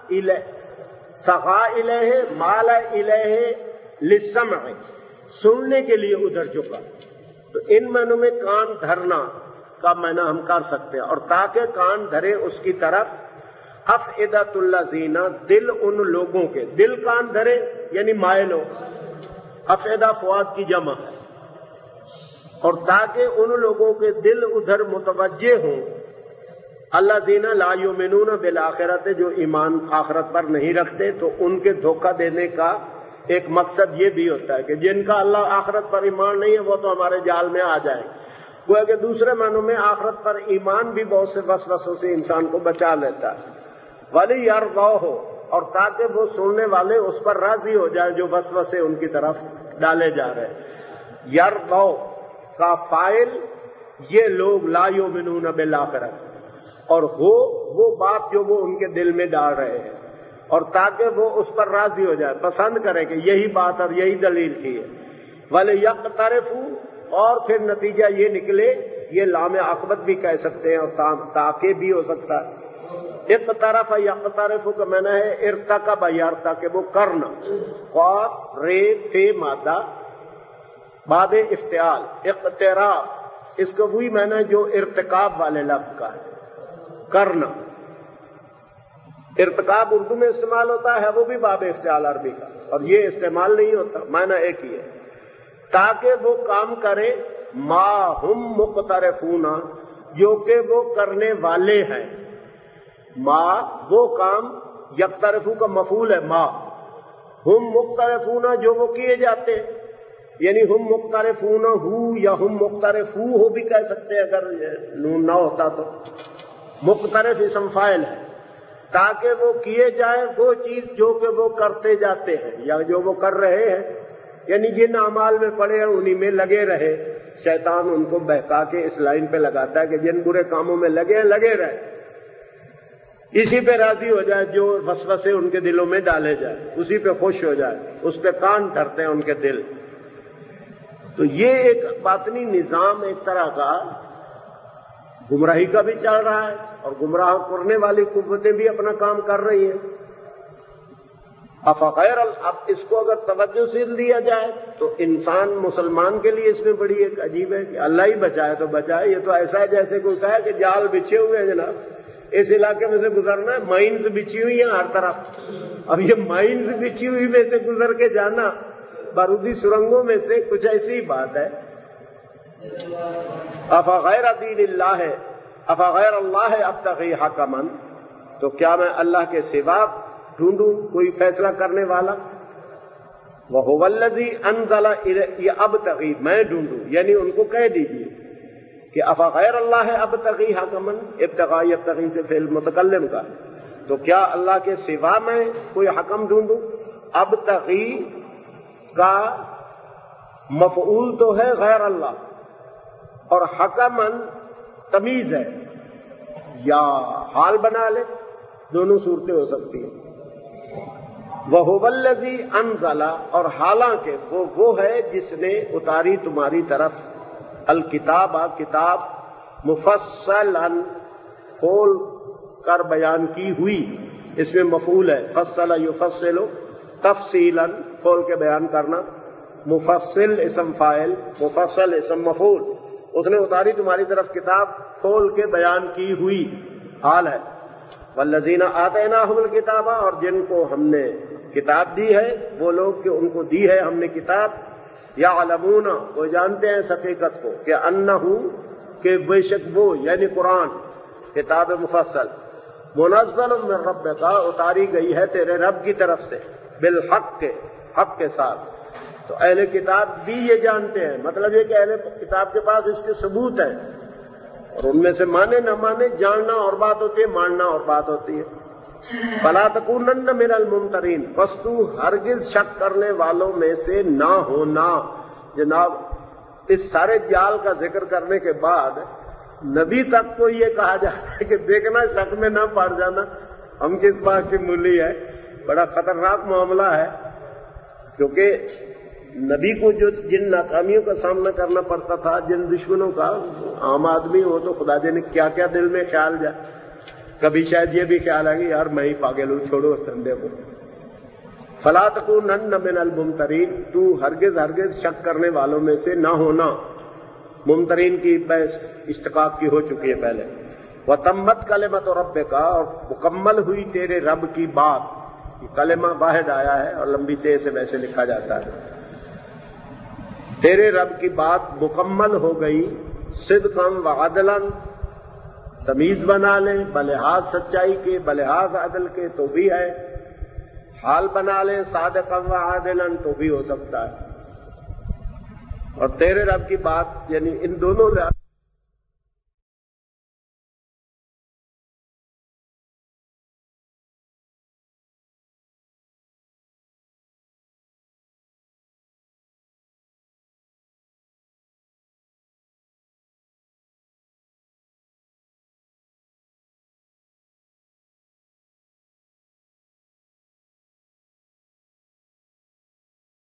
صغیٰ الیہ، مالا الیہ للسمع، سننے کے لیے ادھر جھکا. تو ان معنوں میں کان دھرنا کا معنی ہم کر سکتے ہیں. اور تاکہ کان دھرے اس کی طرف. افئدۃ الذین، دل ان لوگوں کے، دل کان دھرے یعنی مائل ہو. افئدہ فؤاد کی جمع ہے. اور تاکہ ان لوگوں کے دل ادھر متوجہ ہوں. الذین لا یؤمنون بالآخرۃ، جو ایمان آخرت پر نہیں رکھتے، تو ان کے دھوکہ دینے کا ایک مقصد یہ بھی ہوتا ہے کہ جن کا اللہ آخرت پر ایمان نہیں ہے وہ تو ہمارے جال میں آ جائیں. گویا کہ دوسرے معنوں میں آخرت پر ایمان بھی بہت سے وسوسوں سے انسان کو بچا لیتا ہے. وَلِيَرْضَوْهُ، اور تاکہ وہ سننے والے اس پر راضی ہو جائیں جو وسوسے ان کی طرف ڈالے جا رہے ہیں. یرضو کا فاعل یہ لوگ لا یؤمنون بالآخرۃ، اور ہو وہ بات جو وہ ان کے دل میں ڈال رہے ہیں، اور تاکہ وہ اس پر راضی ہو جائے، پسند کریں کہ یہی بات اور یہی دلیل تھی. وَلِيَقْتَرِفُوا، اور پھر نتیجہ یہ نکلے، یہ لام عاقبت بھی کہہ سکتے ہیں اور تاکہ بھی ہو سکتا ہے. اقترف یقترف کا معنی ہے ارتکب یرتکب کرنا. قاف رے فے مادہ باب افتعال. اقتراف اس کا وہی معنی جو ارتکاب والے لفظ کا ہے، کرنا. ارتکاب اردو میں استعمال ہوتا ہے، وہ بھی باب افتعال عربی کا، اور یہ استعمال نہیں ہوتا، معنی ایک ہی ہے. تاکہ وہ کام کرے ما ہم مقترفون، جو کہ وہ کرنے والے ہیں. ما وہ کام، یقترفو کا مفعول ہے ما، ہم مقترفون جو وہ کیے جاتے ہیں، یعنی ہم مقترفون ہو یا ہم مقترفو ہو بھی کہہ سکتے ہیں اگر نون نہ ہوتا تو. مقترف اسم فاعل ہے. تاکہ وہ کیے جائیں وہ چیز جو کہ وہ کرتے جاتے ہیں یا جو وہ کر رہے ہیں، یعنی جن اعمال میں پڑے ہیں انہی میں لگے رہے. شیطان ان کو بہکا کے اس لائن پہ لگاتا ہے کہ جن برے کاموں میں لگے ہیں لگے رہے، اسی پہ راضی ہو جائے جو وسوسے ان کے دلوں میں ڈالے جائے، اسی پہ خوش ہو جائے، اس پہ کان دھرتے ہیں ان کے دل. تو یہ ایک باطنی نظام ایک طرح کا گمراہی کا بھی چل رہا ہے، اور گمراہ کرنے والی قوتیں بھی اپنا کام کر رہی ہیں. افغیر اب اس کو اگر توجہ سے لیا جائے تو انسان مسلمان کے لیے اس میں بڑی ایک عجیب ہے کہ اللہ ہی بچائے تو بچائے. یہ تو ایسا ہے جیسے کوئی کہا ہے کہ جال بچھے ہوئے ہیں جناب، اس علاقے میں سے گزرنا ہے، مائنز بچھی ہوئی ہیں ہر طرف. اب یہ مائنز بچھی ہوئی میں سے گزر کے جانا بارودی سرنگوں میں سے، کچھ ایسی بات ہے. افغیر دین اللہ ہے، افغیر اللہ ابتغی حکما، تو کیا میں اللہ کے سوا ڈھونڈوں کوئی فیصلہ کرنے والا. وَهُوَ الَّذِي أَنزَلَ إِلَيَّ ابتغی، میں ڈھونڈوں، یعنی ان کو کہہ دیجیے کہ افغیر اللہ ابتغی حکما، ابتغاء ابتغی سے فعل متکلم کا، تو کیا اللہ کے سوا میں کوئی حکم ڈھونڈوں. ابتغی کا مفعول تو ہے غیر اللہ، اور حکمن تمیز ہے، یا حال بنا لے، دونوں صورتیں ہو سکتی ہیں. وَهُوَ الَّذِي أَنزَلَ، اور حالانکہ وہ وہ ہے جس نے اتاری تمہاری طرف الکتاب کتاب، مفصلاً کھول کر بیان کی ہوئی، اس میں مفعول ہے، فصل یفصل تفصیلاً کھول کے بیان کرنا. مفصل اسم فاعل، مفصل اسم مفعول. اس نے اتاری تمہاری طرف کتاب کھول کے بیان کی ہوئی، حال ہے. والذین آتیناہم الکتاب، اور جن کو ہم نے کتاب دی ہے، وہ لوگ کہ ان کو دی ہے ہم نے کتاب. یعلمون، وہ جانتے ہیں اس حقیقت کو کہ انہو، کہ بے شک وہ یعنی قرآن کتاب مفصل، منزل من ربک، اتاری گئی ہے تیرے رب کی طرف سے، بالحق کے حق کے ساتھ. تو اہل کتاب بھی یہ جانتے ہیں، مطلب یہ کہ اہل کتاب کے پاس اس کے ثبوت ہے، اور ان میں سے مانے نہ مانے، جاننا اور بات ہوتی ہے، ماننا اور بات ہوتی ہے. فلا تکونن من الممترین، بس تو ہرگز شک کرنے والوں میں سے نہ ہونا. جناب اس سارے جال کا ذکر کرنے کے بعد نبی تک کو یہ کہا جاتا ہے کہ دیکھنا شک میں نہ پڑ جانا، ہم کس بات کی مولی ہے. بڑا خطرناک معاملہ ہے، کیونکہ نبی کو جو جن ناکامیوں کا سامنا کرنا پڑتا تھا، جن دشمنوں کا، عام آدمی ہو تو خدا جانے کیا کیا دل میں خیال جائے. کبھی شاید یہ بھی خیال آ گیا یار میں ہی پاگل ہوں، چھوڑو اس دھندے کو. فلا تکونن من الممترین، تو ہرگز ہرگز شک کرنے والوں میں سے نہ ہونا. ممترین کی بحث اشتقاق کی ہو چکی ہے پہلے. وتمت کلمۃ ربک، اور مکمل ہوئی تیرے رب کی بات. یہ کلمہ واحد آیا ہے اور لمبی تے سے ویسے لکھا جاتا ہے. تیرے رب کی بات مکمل ہو گئی. صدقاً وعدلاً، تمیز بنا لیں بلحاظ سچائی کے، بلحاظ عدل کے تو بھی ہے. حال بنا لیں صادقا و عادلا تو بھی ہو سکتا ہے. اور تیرے رب کی بات یعنی ان دونوں